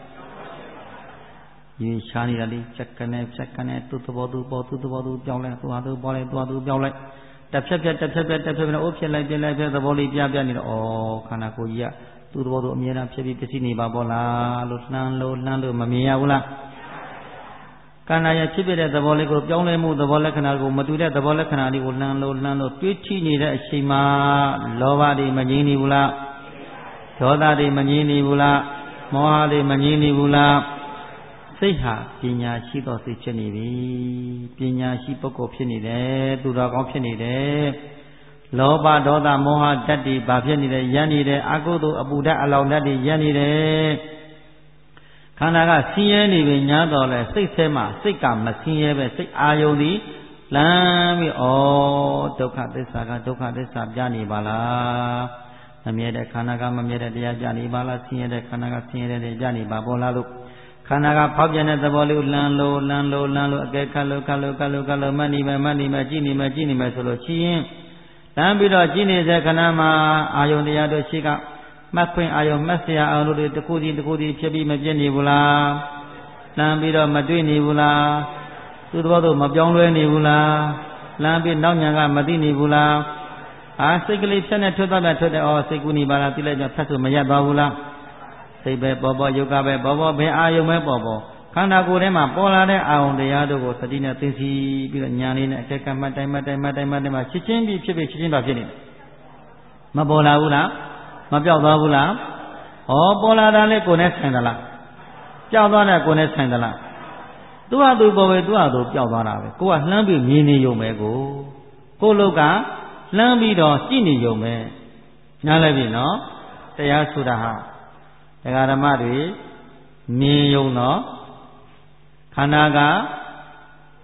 ရေးရှားနေတာလေးချက်ကနေချက်ကနေသူ့သဘောသူပေါ်သူ့သဘောသူပြောင်းလဲသူဟာသူပေါ်လဲသူဟာသူပြောင်းလဲတစ်ဖြက်ဖြက်တစ်ဖြက်ဖြက်တစ်ဖြက်ဖြက်အိုးဖြစ်လိုက်ပြလိုက်ပြသဘောလေးပြပြနေတော့ဩခန္ဓာကိုယ်ကြီးကသူ့သဘောသူအမြဲတမ်းဖြစ်ပြီးပစ္စည်းနေပါပေါ့လားလို့လှမ်းလို့လှမ်းလို့မမြင်ရဘူးလားခန္ဓာရဲ့ဖြစ်ဖြစ်တဲ့သဘောလေးကိုပြောင်းလဲမှုသဘောလက္ခဏာကိုမတူတဲ့သဘောလက္ခဏာလေးကိုလှမ်းလို့လှမ်းလို့တွေးထိနေတဲ့အချိန်မှာလောဘတွေမငြိမ်းနေဘူးလားဒေါသတွေမငြိမ်းနေဘူးလားမောဟတွေမငြိမ်းနေဘူးလားစိတ်ဟာပညာရှိသောစိတ်ဖြစ်နေပြီပညာရှိပုဂ္ဂိုလ်ဖြစ်နေတယ်သူတော်ကောင်းဖြစ်နေတယ်လောဘဒေါသမောဟဓာတ်တွေဘာဖြစ်နေလဲရပ်နေတယ်အကုသိုလ်အပူဓာတ်အလောင်ဓာတ်တွေရပ်နေတယ်ခန္ဓာကဆင်းရဲနေပြီညာတော့လဲစိတ်ထဲမှာစိတ်ကမဆင်းရဲပဲစိတ်အာယုန်ဒီလမ်းပြီးဩဒုက္ခသစ္စာကဒုက္ခသစ္စာပြနေပါလားမမြဲတဲ့ခန္ဓာကမမြဲတဲ့တရားပြနေပါလားဆင်းရဲတဲ့ခန္ဓာကဆင်းရဲတဲ့တရားပြနေပါပေါ်လားလို့ခန္ဓာကဖောက်ပြန်တဲ့သဘောလေးကိုလမ်းလို့လမ်းလို့လမ်းလို့အကဲခတ်လို့ခတ်လို့ခတ်လို့ခတ်လို့မှတ်နေမယ်မှတ်နေမယ်ကြည့်နေမယ်ကြည့်နေမယ်ဆိုလို့ရှိရင်တမ်းပြီးတော့ကြည့်နေတဲ့ခဏမှာအာယုန်တရားတို့ရှိကမှတ်ခွင့်အာယုန်မှတ်เสียအောင်လို့တခုစီတခုစီဖြစ်ပြီးမပြည့်နေဘူးလားလမ်းပြီးတော့မတွေ့နေဘူးလားသူ့သဘောတို့မပြောင်းလဲနေဘူးလားလမ်းပြီးနောက်ညာကမသိနေဘူးလားအာစိတ်ကလေးဖြတ်နေထွက်သွားတာထွက်တယ်ဩစိတ်ကူနေပါလားသိလိုက်ကြဖတ်ဆိုမရက်သွားဘူးလားစိတ်ပဲပေါ်ပေါ်ယုတ်ကပဲပေါ်ပေါ်ဘယ်အာယုန်ပဲပေါ်ပေါ်ခန္ဓာကိုယ်ထဲမှာပေါ်လာတဲ့အာယုန်တရားတို့ကိုသတိနဲ့သိသိပြီးတော့ဉာဏ်လေးနဲ့အကဲကမှတ်တိုင်းမှတ်တိုင်းမှတ်တိုင်းမှတ်တိုင်းမှချစ်ချင်းပြီးဖြစ်ဖြစ်ချစ်ချင်းပါဖြစ်နေတယ်မပေါ်လာဘူးလားမပြောက်သွားဘူးလားဩပေါ်လာတာလေးကိုယ်နဲ့ဆိုင်သလားပြောက်သွားတဲ့ကိုယ်နဲ့ဆိုင်သလားသူ့ဟာသူပေါ်ပဲသူ့ဟာသူပြောက်သွားတာပဲကိုကလှမ်းပြီးမြင်နေရုံပဲကိုကိုလောကလှမ်းပြီးတော့ကြည့်နေရုံပဲနားလဲပြီနော်တရားဆိုတာဟာတရားဓမ္မတွေမြင်ရုံတော့ခန္ဓာက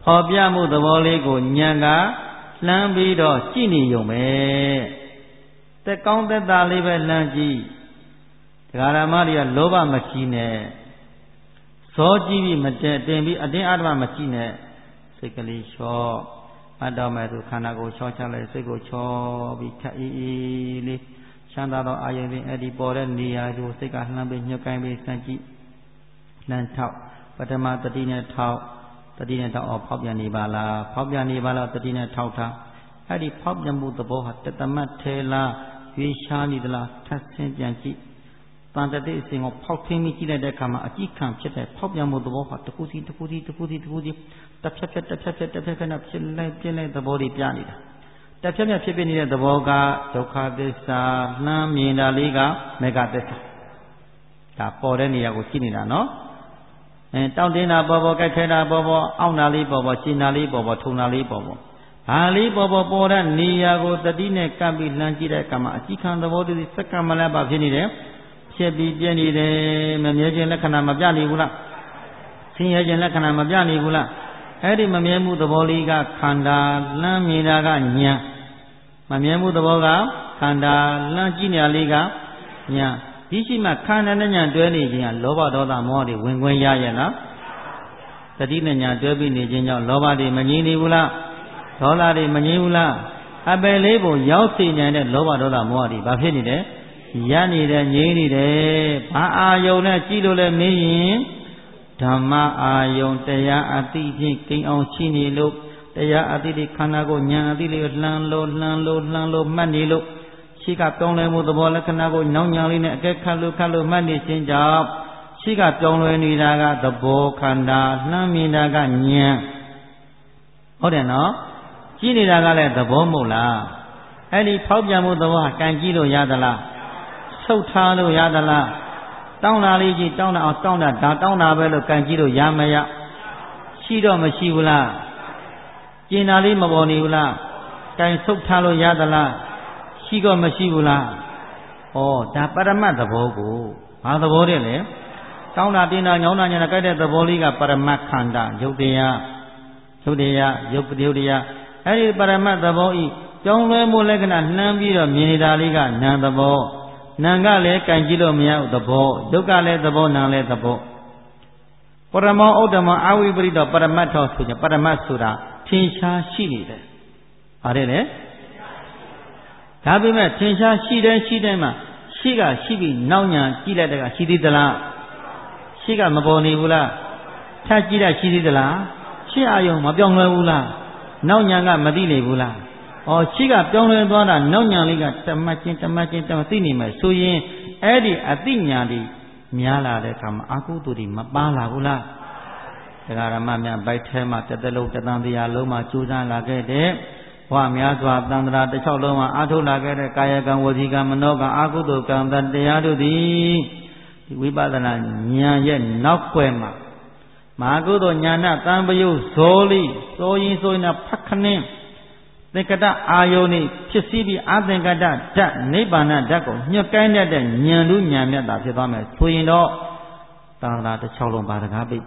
ဟောပြမှုသဘောလေးကိုဉာဏ်ကလှမ်းပြီးတော့ကြည့်နေရုံပဲတက်ကောင်းတက်တာလေးပဲလှမ်းကြည့်တရားဓမ္မတွေကလောဘမကြီးနဲ့ဇောကြည့်ပြီးမတက်တင်ပြီးအတင်းအဓမ္မမကြည့်နဲ့စိတ်ကလေးလျှော့အတ္တမဲ့သူခန္ဓာကိုယ်လျှော့ချလိုက်စိတ်ကိုချောပြီးခက်အေးအေးလေးချမ်းသာသောအာယုန်ဖြင့်အဲ့ဒီပေါ်တဲ့နေရာကိုစိတ်ကလှမ်းပြီးညှို့ကိုင်းပြီးစမ်းကြည့်လှမ်းထောက်ပထမတတိနဲ့ထောက်တတိနဲ့ထောက်အောင်ဖောက်ပြန်နေပါလားဖောက်ပြန်နေပါလားတတိနဲ့ထောက်ထားအဲ့ဒီဖောက်ပြန်မှုသဘောဟာတသမတ်ထဲလားရွေးရှားနေသလားထပ်ဆင်းပြန်ကြည့်တန်တတိအစဉ်ကိုဖောက်ထင်းပြီးကြည့်လိုက်တဲ့အခါမှာအကြည့်ခံဖြစ်တဲ့ဖောက်ပြန်မှုသဘောဟာတစ်ခုစီတစ်ခုစီတစ်ခုစီတစ်ခုစီတစ်ဖြတ်ဖြတ်တစ်ဖြတ်ဖြတ်တစ်ဖြတ်ဖြတ်နဲ့ဖြစ်လိုက်ပြင်းလိုက်သဘောတွေပြနေတာတစ်ဖြတ်ဖြတ်ဖြစ်ဖြစ်နေတဲ့သဘောကဒုက္ခသစ္စာလှမ်းမြင်တာလေးကမေဃသစ္စာဒါပေါ်တဲ့နေရာကိုကြည့်နေတာနော်အဲတောင့်တင်းတာပေါ်ပေါ်ကြိုက်ခဲတာပေါ်ပေါ်အောင့်တာလေးပေါ်ပေါ်ရှင်းတာလေးပေါ်ပေါ်ထုံတာလေးပေါ်ပေါ်ဟာလေးပေါ်ပေါ်ပေါ်တဲ့နေရာကိုတတိနဲ့ကပ်ပြီးလှမ်းကြည့်တဲ့အခါမှာအကြည့်ခံသဘောတည်းစက္ကမလပါဖြစ်နေတယ်ဖြစ်ပြီးပြည့်နေတယ်မမြဲခြင်းလက္ခဏာမပြနေဘူးလားဆင်းရဲခြင်းလက္ခဏာမပြနေဘူးလားအဲ့ဒီမမြဲမှုသဘောလေးကခန္ဓာလှမ်းမြင်တာကဉာဏ်မမြဲမှုသဘောကခန္ဓာလှမ်းကြည့်နေလေးကဉာဏ်ဒီရှိမှခန္ဓာနဲ့ဉာဏ်တွဲနေခြင်းကလောဘဒေါသမောဟတွေဝင်ခွင့်ရရဲ့လားတတိနဲ့ဉာဏ်တွဲပြီးနေခြင်းကြောင့်လောဘတွေမငြိမ်နေဘူးလားဒေါသတွေမငြိမ်ဘူးလားအပယ်လေးကိုရောက်စေနိုင်တဲ့လောဘဒေါသမောဟတွေဘာဖြစ်နေတယ်ရနေတယ်ငြိမ်နေတယ်ဘာအာယုံနဲ့ကြည့်လို့လဲမင်းရင်ဓမ္မအာယုံတရားအသိဖြင့်ကိန်းအောင်ရှိနေလို့တရားအသိတွေခန္ဓာကိုဉာဏ်အသိလေးကိုလှမ်းလို့လှမ်းလို့လှမ်းလို့မှတ်နေလို့ရှိကပြောင်းလဲမှုသဘောလက္ခဏာကိုနောင်ညာလေးနဲ့အကဲခတ်လို့ခတ်လို့မှတ်နေခြင်းကြောင့်ရှိကပြောင်းလဲနေတာကသဘောခန္ဓာလှမ်းမြင်တာကဉာဏ်ဟုတ်တယ်နော်ကြည့်နေတာကလည်းသဘောမဟုတ်လားအဲ့ဒီဖောက်ပြန်မှုသဘောကံကြည့်လို့ရသလားဆုတ်ထားလို့ရသလားတောင်းတာလေးကြီးတောင်းတာအောင်တောင်းတာဒါတောင်းတာပဲလို့ကံကြည့်လို့ရမရရှိတော့မရှိဘူးလားကျင်တာလေးမပေါ်နေဘူးလားကံဆုတ်ထားလို့ရသလားရှိတော့မရှိဘူးလားဩဒါပရမတ်သဘောကိုဘာသဘောတဲ့လဲတောင်းတာတင်းတာညောင်းတာညာကြိုက်တဲ့သဘောလေးကပရမတ်ခန္ဓာယုတ်တရားယုတ်တရားယုတ်ယုတ်တရားအဲ့ဒီပရမတ်သဘောဤကြောင်းလွဲမှုလက္ခဏာနှမ်းပြီးတော့မြင်နေတာလေးကနာမ်သဘောနာမ်ကလည်းကံကြည့်လို့မရဘူးသဘောဒုက္ခလည်းသဘောနာမ်လည်းသဘောပရမောဥဒ္ဓမအဝိပရိတောပရမတ်ထောဆိုကြပရမတ်ဆိုတာထင်ရှားရှိနေတယ်ပါတယ်လေဒါပေမဲ့ထင်ရှားရှိတဲ့ရှိတဲ့မှာရှိကရှိပြီးနောက်ညာကြည့်လိုက်တဲ့ကရှိသေးသလားရှိကမပေါ်နေဘူးလားထပ်ကြည့်တဲ့ရှိသေးသလားရှိအာယုံမပြောင်းလဲဘူးလားနောက်ညာကမသိနေဘူးလားဩရှိကပြောင်းလဲသွားတာနောက်ညာလေးကတမတ်ချင်းတမတ်ချင်းတမသိနေမယ်ဆိုရင်အဲ့ဒီအသိဉာဏ်ဒီများလာတဲ့အခါမှာအာဟုတုတွေမပါလာဘူးလားတရားဓမ္မများဘိုက်ထဲမှာတစ်သက်လုံးတသံတရားလုံးမှာကျူးစားလာခဲ့တဲ့ဘဝများစွာတန်ត្រာတစ်ချောက်လုံးမှာအာထုတ်လာခဲ့တဲ့ကာယကံဝစီကံမနောကံအာဟုတုကံတရားတို့သည်ဒီဝိပဿနာဉာဏ်ရဲ့နောက်ွယ်မှာမဟာကုသိုလ်ဉာဏတံပယုဇောလိသောရင်ဆိုရင်ဖခနင်းသင်္ကတအာယုန်ဖြစ်စီပြီးအသင်္ကတဓာတ်နိဗ္ဗာန်ဓာတ်ကိုညှက်ကိုင်းတတ်တဲ့ဉာဏ်လူဉာဏ်မြတ်တာဖြစ်သွားမယ်ဆိုရင်တော့တန်ត្រာတစ်ချောက်လုံးပါတကားပိတ်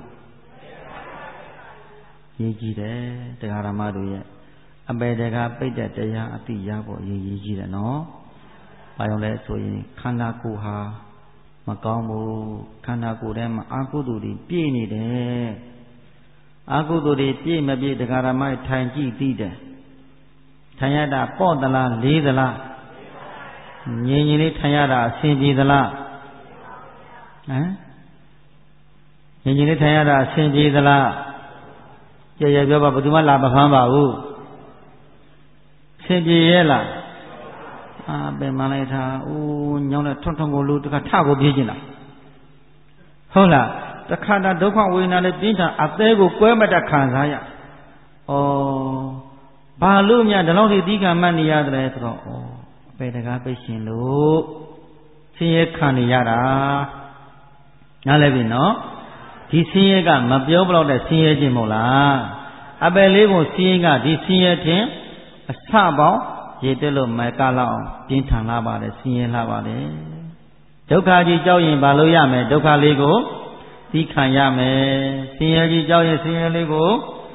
ရေးကြည့်တယ်တရားဓမ္မတို့ရဲ့အပေတကားပိတ်တဲ့တရားအတိရဖို့ရေးရေးကြည့်တယ်နော်။ဘာကြောင့်လဲဆိုရင်ခန္ဓာကိုယ်ဟာမကောင်းဘူးခန္ဓာကိုယ်ထဲမှာအာဟုတုတွေပြည့်နေတယ်။အာဟုတုတွေပြည့်မပြည့်တရားဓမ္မထိုင်ကြည့်သိတယ်။ထိုင်ရတာပေါ့သလားလေးသလားငြိမ်ငြိမ်လေးထိုင်ရတာအဆင်ပြေသလားဟမ်ငြိမ်ငြိမ်လေးထိုင်ရတာအဆင်ပြေသလားကြရပြောပါဘယ်သူမှလာမဖမ်းပါဘူးဆင်ပြေရဲ့လားအာပင်မလိုက်တာအိုးညောင်းတဲ့ထွန်းထွန်းကိုလူတခါထကိုပြေးကျင်တာဟုတ်လားတခါတဒုက္ခဝေဒနာနဲ့ပြင်းထန်အသေးကိုကွဲမတတ်ခံစားရဩဘာလို့များဒီလောက်ထိသီးခံမှတ်နေရတယ်ဆိုတော့ဩအပေတကားပိတ်ရှင်လို့ဆင်းရဲခံနေရတာနားလည်ပြီနော်ဒီဆင်းရဲကမပြောဘလောက်တဲ့ဆင်းရဲခြင်းမဟုတ်လားအပယ်လေးကိုဆင်းရဲကဒီဆင်းရဲခြင်းအစပေါင်းရေတက်လို့မကလောက်အောင်ပြင်းထန်လာပါတယ်ဆင်းရဲလာပါတယ်ဒုက္ခကြီးကြောက်ရင်ဘာလို့ရမယ်ဒုက္ခလေးကိုသိခံရမယ်ဆင်းရဲကြီးကြောက်ရင်ဆင်းရဲလေးကို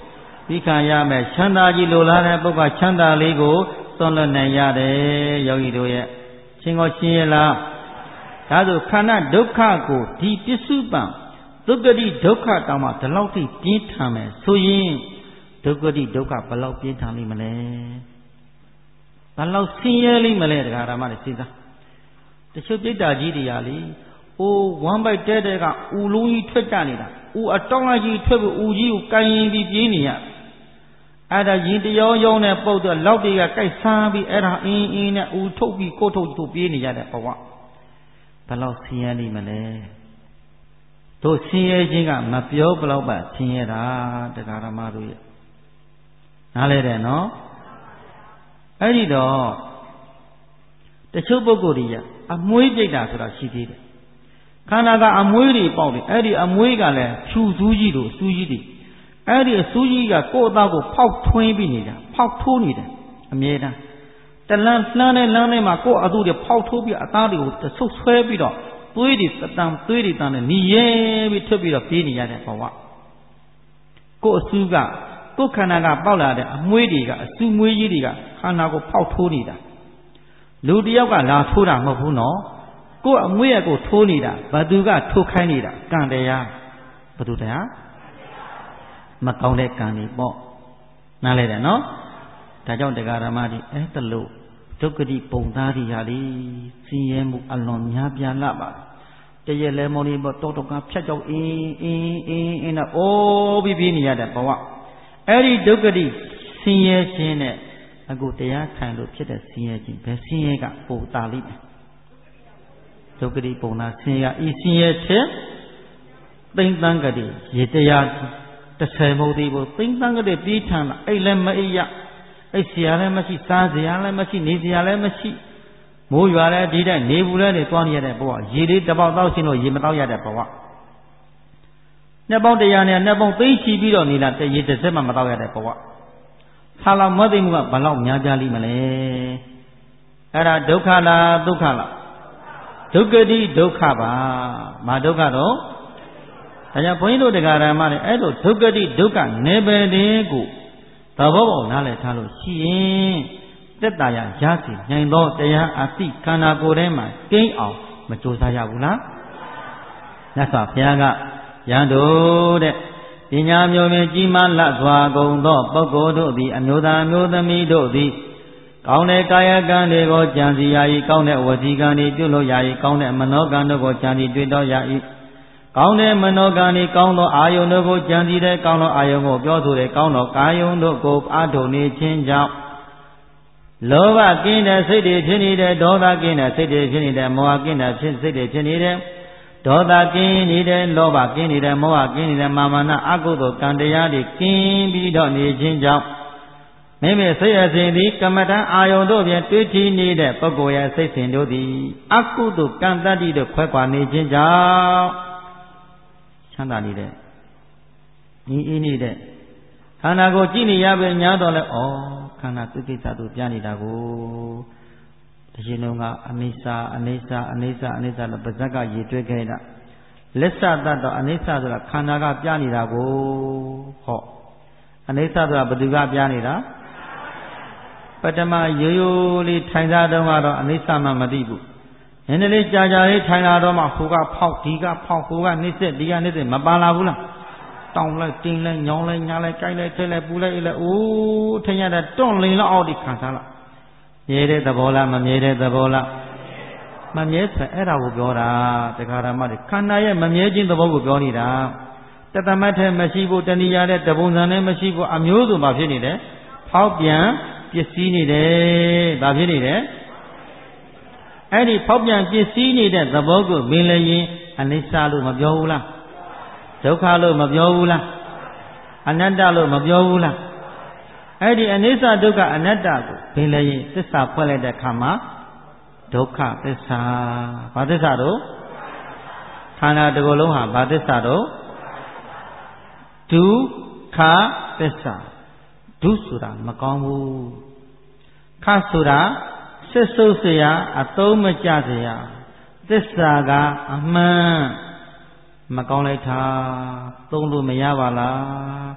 ပြီးခံရမယ်ချမ်းသာကြီးလိုလားတဲ့ပုဂ္ဂိုလ်ချမ်းသာလေးကိုသွန်လွတ်နိုင်ရတယ်ယောဂီတို့ရဲ့ချင်းကိုရှင်းရလားဒါဆိုခန္ဓာဒုက္ခကိုဒီပစ္စုပန်ဒုက္ခတိဒုက္ခတောင်မှဒီလောက်ထိပြင်းထန်မယ်ဆိုရင်ဒုက္ခတိဒုက္ခဘယ်လောက်ပြင်းထန်လိမ့်မလဲဘယ်လောက်ဆင်းရဲလိမ့်မလဲတရားဓမ္မတွေစဉ်းစားတချို့ပြိတ္တာကြီးတွေကလေအိုးဝမ်းပိုက်တဲတဲကဥလုံးကြီးထွက်ကြနေတာဥအတောင်းလိုက်ကြီးထွက်ပြီးဥကြီးကိုကိုင်ရင်ပြီးပြေးနေရအဲ့ဒါရင်တရောရောနဲ့ပုတ်တော့လောက်တွေကကြိုက်ဆန်းပြီးအဲ့ဒါအင်းအင်းနဲ့ဥထုတ်ပြီးကိုထုတ်ထုတ်ပြေးနေရတဲ့ဘဝဘယ်လောက်ဆင်းရဲလိမ့်မလဲတို့ဆင်းရဲခြင်းကမပြောဘလောက်ပါဆင်းရဲတာတရားဓမ္မတို့ရဲ့နားလဲတယ်နော်အဲ့ဒီတော့တချို့ပုဂ္ဂိုလ်တွေကအမွှေးပြိတ္တာဆိုတာရှိသေးတယ်ခန္ဓာကအမွှေးတွေပေါက်တယ်အဲ့ဒီအမွှေးကလည်းဖြူစူးကြီးတို့စူးကြီးတွေအဲ့ဒီအစူးကြီးကကိုယ့်အသားကိုဖောက်ထွင်းပြီးနေတာဖောက်ထိုးနေတယ်အမြဲတမ်းတလန်းလှမ်းတဲ့လမ်းထဲမှာကိုယ့်အသူတွေဖောက်ထိုးပြီးအသားတွေကိုဆုပ်ဆွဲပြီးတော့သွေးတွေတန်သွေးတွေတန်နဲ့ညီရဲပြီးထွက်ပြီးတော့ပြေးနေရတဲ့ဘဝကိုယ့်အစူးကကိုယ်ခန္ဓာကပေါက်လာတဲ့အမွှေးတွေကအစူးမွေးကြီးတွေကခန္ဓာကိုဖောက်ထိုးနေတာလူတယောက်ကလာထိုးတာမဟုတ်ဘူးနော်ကိုယ်အမွှေးရကိုထိုးနေတာဘသူကထိုးခိုင်းနေတာကံတရားဘသူတရားမကောင်းတဲ့ကံတွေပေါ့နားလဲတယ်နော်ဒါကြောင့်တရားဓမ္မတွေအဲ့တလို့ဒုက္ခတိပုံသားတွေဟာလေစင်ရဲမှုအလွန်များပြားလာပါတရက်လဲမော်လေးပေါ့တောတောကဖြတ်ကြောက်အင်းအင်းအင်းအင်းနဲ့အိုးပြီးပြီးနေရတဲ့ဘဝအဲ့ဒီဒုက္ခတိဆင်းရဲခြင်းနဲ့အခုတရားခံလို့ဖြစ်တဲ့ဆင်းရဲခြင်းဘယ်ဆင်းရဲကပိုတာလိမ့်မယ်ဒုက္ခတိပုံနာဆင်းရဲဤဆင်းရဲချက်သိမ့်တန်းကတိရေတရားတစ်ဆယ်မဟုတ်သေးဘူးသိမ့်တန်းကတိပြီးထန်လာအဲ့လည်းမအိပ်ရအဲ့ဆရာလည်းမရှိစားစရာလည်းမရှိနေစရာလည်းမရှိမိုးရွာလည်းဒီတဲ့နေဘူးလည်းနေသွားနေရတဲ့ဘဝရေလေးတစ်ပေါက်တောက်ရှင်လို့ရေမတောက်ရတဲ့ဘဝနှစ်ပေါင်းတရားနဲ့နှစ်ပေါင်းသိမ့်ချီပြီးတော့နေလာတဲ့ရေတစ်စက်မှမတောက်ရတဲ့ဘဝဆာလောက်မသိမှုကဘလောက်များပြားလိမ့်မလဲအဲ့ဒါဒုက္ခလားဒုက္ခလားဒုက္ခတိဒုက္ခပါမဒုက္ခတော့ဒါကြောင့်ဘုန်းကြီးတို့တရားဓမ္မတွေအဲ့လိုဒုက္ခတိဒုက္ခနယ်ပယ်တဲ့ကိုသဘောပေါက်နားလည်ထားလို့ရှိရင်တက်တာရရစီနိုင်သောတရားအသိခန္ဓာကိုယ်ထဲမှာကိန်းအောင်မကြိုးစားရဘူးလားမြတ်စွာဘုရားကယံတို့တဲ့ပညာမျိုးမြင်ကြီးမားလတ်စွာကုန်သောပုဂ္ဂိုလ်တို့သည်အမျိုးသားမျိုးသမီးတို့သည်ကောင်းတဲ့ကာယကံတွေကိုကြံစီရ၏ကောင်းတဲ့ဝစီကံတွေပြုလုပ်ရ၏ကောင်းတဲ့မနောကံတို့ကိုကြံစီတွေ့တော်ရ၏ကောင်းတဲ့မနောကံတွေကောင်းသောအာယုန်တို့ကိုကြံစီတဲ့ကောင်းသောအာယုန်ကိုပြောဆိုတဲ့ကောင်းသောကာယုန်တို့ကိုအားထုတ်နေခြင်းကြောင့်လောဘကင်းတဲ့စိတ်တွေဖြစ်နေတဲ့ဒေါသကင်းတဲ့စိတ်တွေဖြစ်နေတဲ့မောဟကင်းတဲ့ဖြစ်စိတ်တွေဖြစ်နေတဲ့ဒေါသကင်းနေတဲ့လောဘကင်းနေတဲ့မောဟကင်းနေတဲ့မာမနာအကုသိုလ်ကံတရားတွေကင်းပြီးတော့နေခြင်းကြောင့်မိမိစိတ်အစဉ်သည်ကမ္မဋ္ဌာန်းအာယုန်တို့ဖြင့်တွေ့ထီနေတဲ့ပုဂ္ဂိုလ်ရဲ့စိတ်စဉ်တို့သည်အကုသိုလ်ကံတတ္တိတို့ခွဲခွာနေခြင်းကြောင့်ချမ်းသာနေတဲ့ဤဤနေတဲ့ခန္ဓာကိုကြည့်နေရပဲညာတော့လဲဩခန္ဓာသူကိစ္စသူပြနေတာကိုတရှင်လုံးကအနိစ္စအနိစ္စအနိစ္စအနိစ္စလို့ပါဇက်ကရေတွဲခဲ့တာလက်စတတ်တော့အနိစ္စဆိုတာခန္ဓာကပြနေတာကိုဟောအနိစ္စဆိုတာဘယ်သူကပြနေတာပထမရိုးရိုးလေးထိုင်စားတော့ကတော့အနိစ္စမှမသိဘူးနည်းနည်းလေးကြာကြာလေးထိုင်လာတော့မှဟိုကဖောက်ဒီကဖောက်ဟိုကနှိမ့်ဆက်ဒီကနှိမ့်ဆက်မပန်လာဘူးလားတောင်းလိုက်တင်းလိုက်ညောင်းလိုက်ညာလိုက်ကြိုက်လိုက်ထဲလိုက်ပူလိုက်အေးလိုက်အိုးထင်ရတဲ့တွန့်လိန်လောက်အောက်ဒီခံစားလိုက်မြဲတဲ့သဘောလားမမြဲတဲ့သဘောလားမမြဲဆိုအဲ့ဒါကိုပြောတာတရားဓမ္မတွေခန္ဓာရဲ့မမြဲခြင်းသဘောကိုပြောနေတာတသမတ်ထဲမရှိဖို့တဏှာတဲ့တပုံစံနဲ့မရှိဖို့အမျိုးစုံပါဖြစ်နေတယ်ဖောက်ပြန်ပစ္စည်းနေတယ်ဒါဖြစ်နေတယ်အဲ့ဒီဖောက်ပြန်ပစ္စည်းနေတဲ့သဘောကိုမင်းလည်းရင်အနိစ္စလို့မပြောဘူးလားဒုက္ခလို့မပြောဘူးလားအနတ္တလို့မပြောဘူးလားအဲ့ဒီအနိစ္စဒုက္ခအနတ္တကိုဘယ်လဲရင်သစ္စာဖွဲ့လိုက်တဲ့အခါမှာဒုက္ခသစ္စာဘာသစ္စာတော့ခန္ဓာတစ်ခုလုံးဟာဘာသစ္စာတော့ဒုက္ခသစ္စာဒုဆိုတာမကောင်းဘူးခဆိုတာစစ်ဆုပ်เสียအသုံးမကျเสียသစ္စာကအမှန်မကောင်းလိုက်တာသုံးလို့မရပါလားစ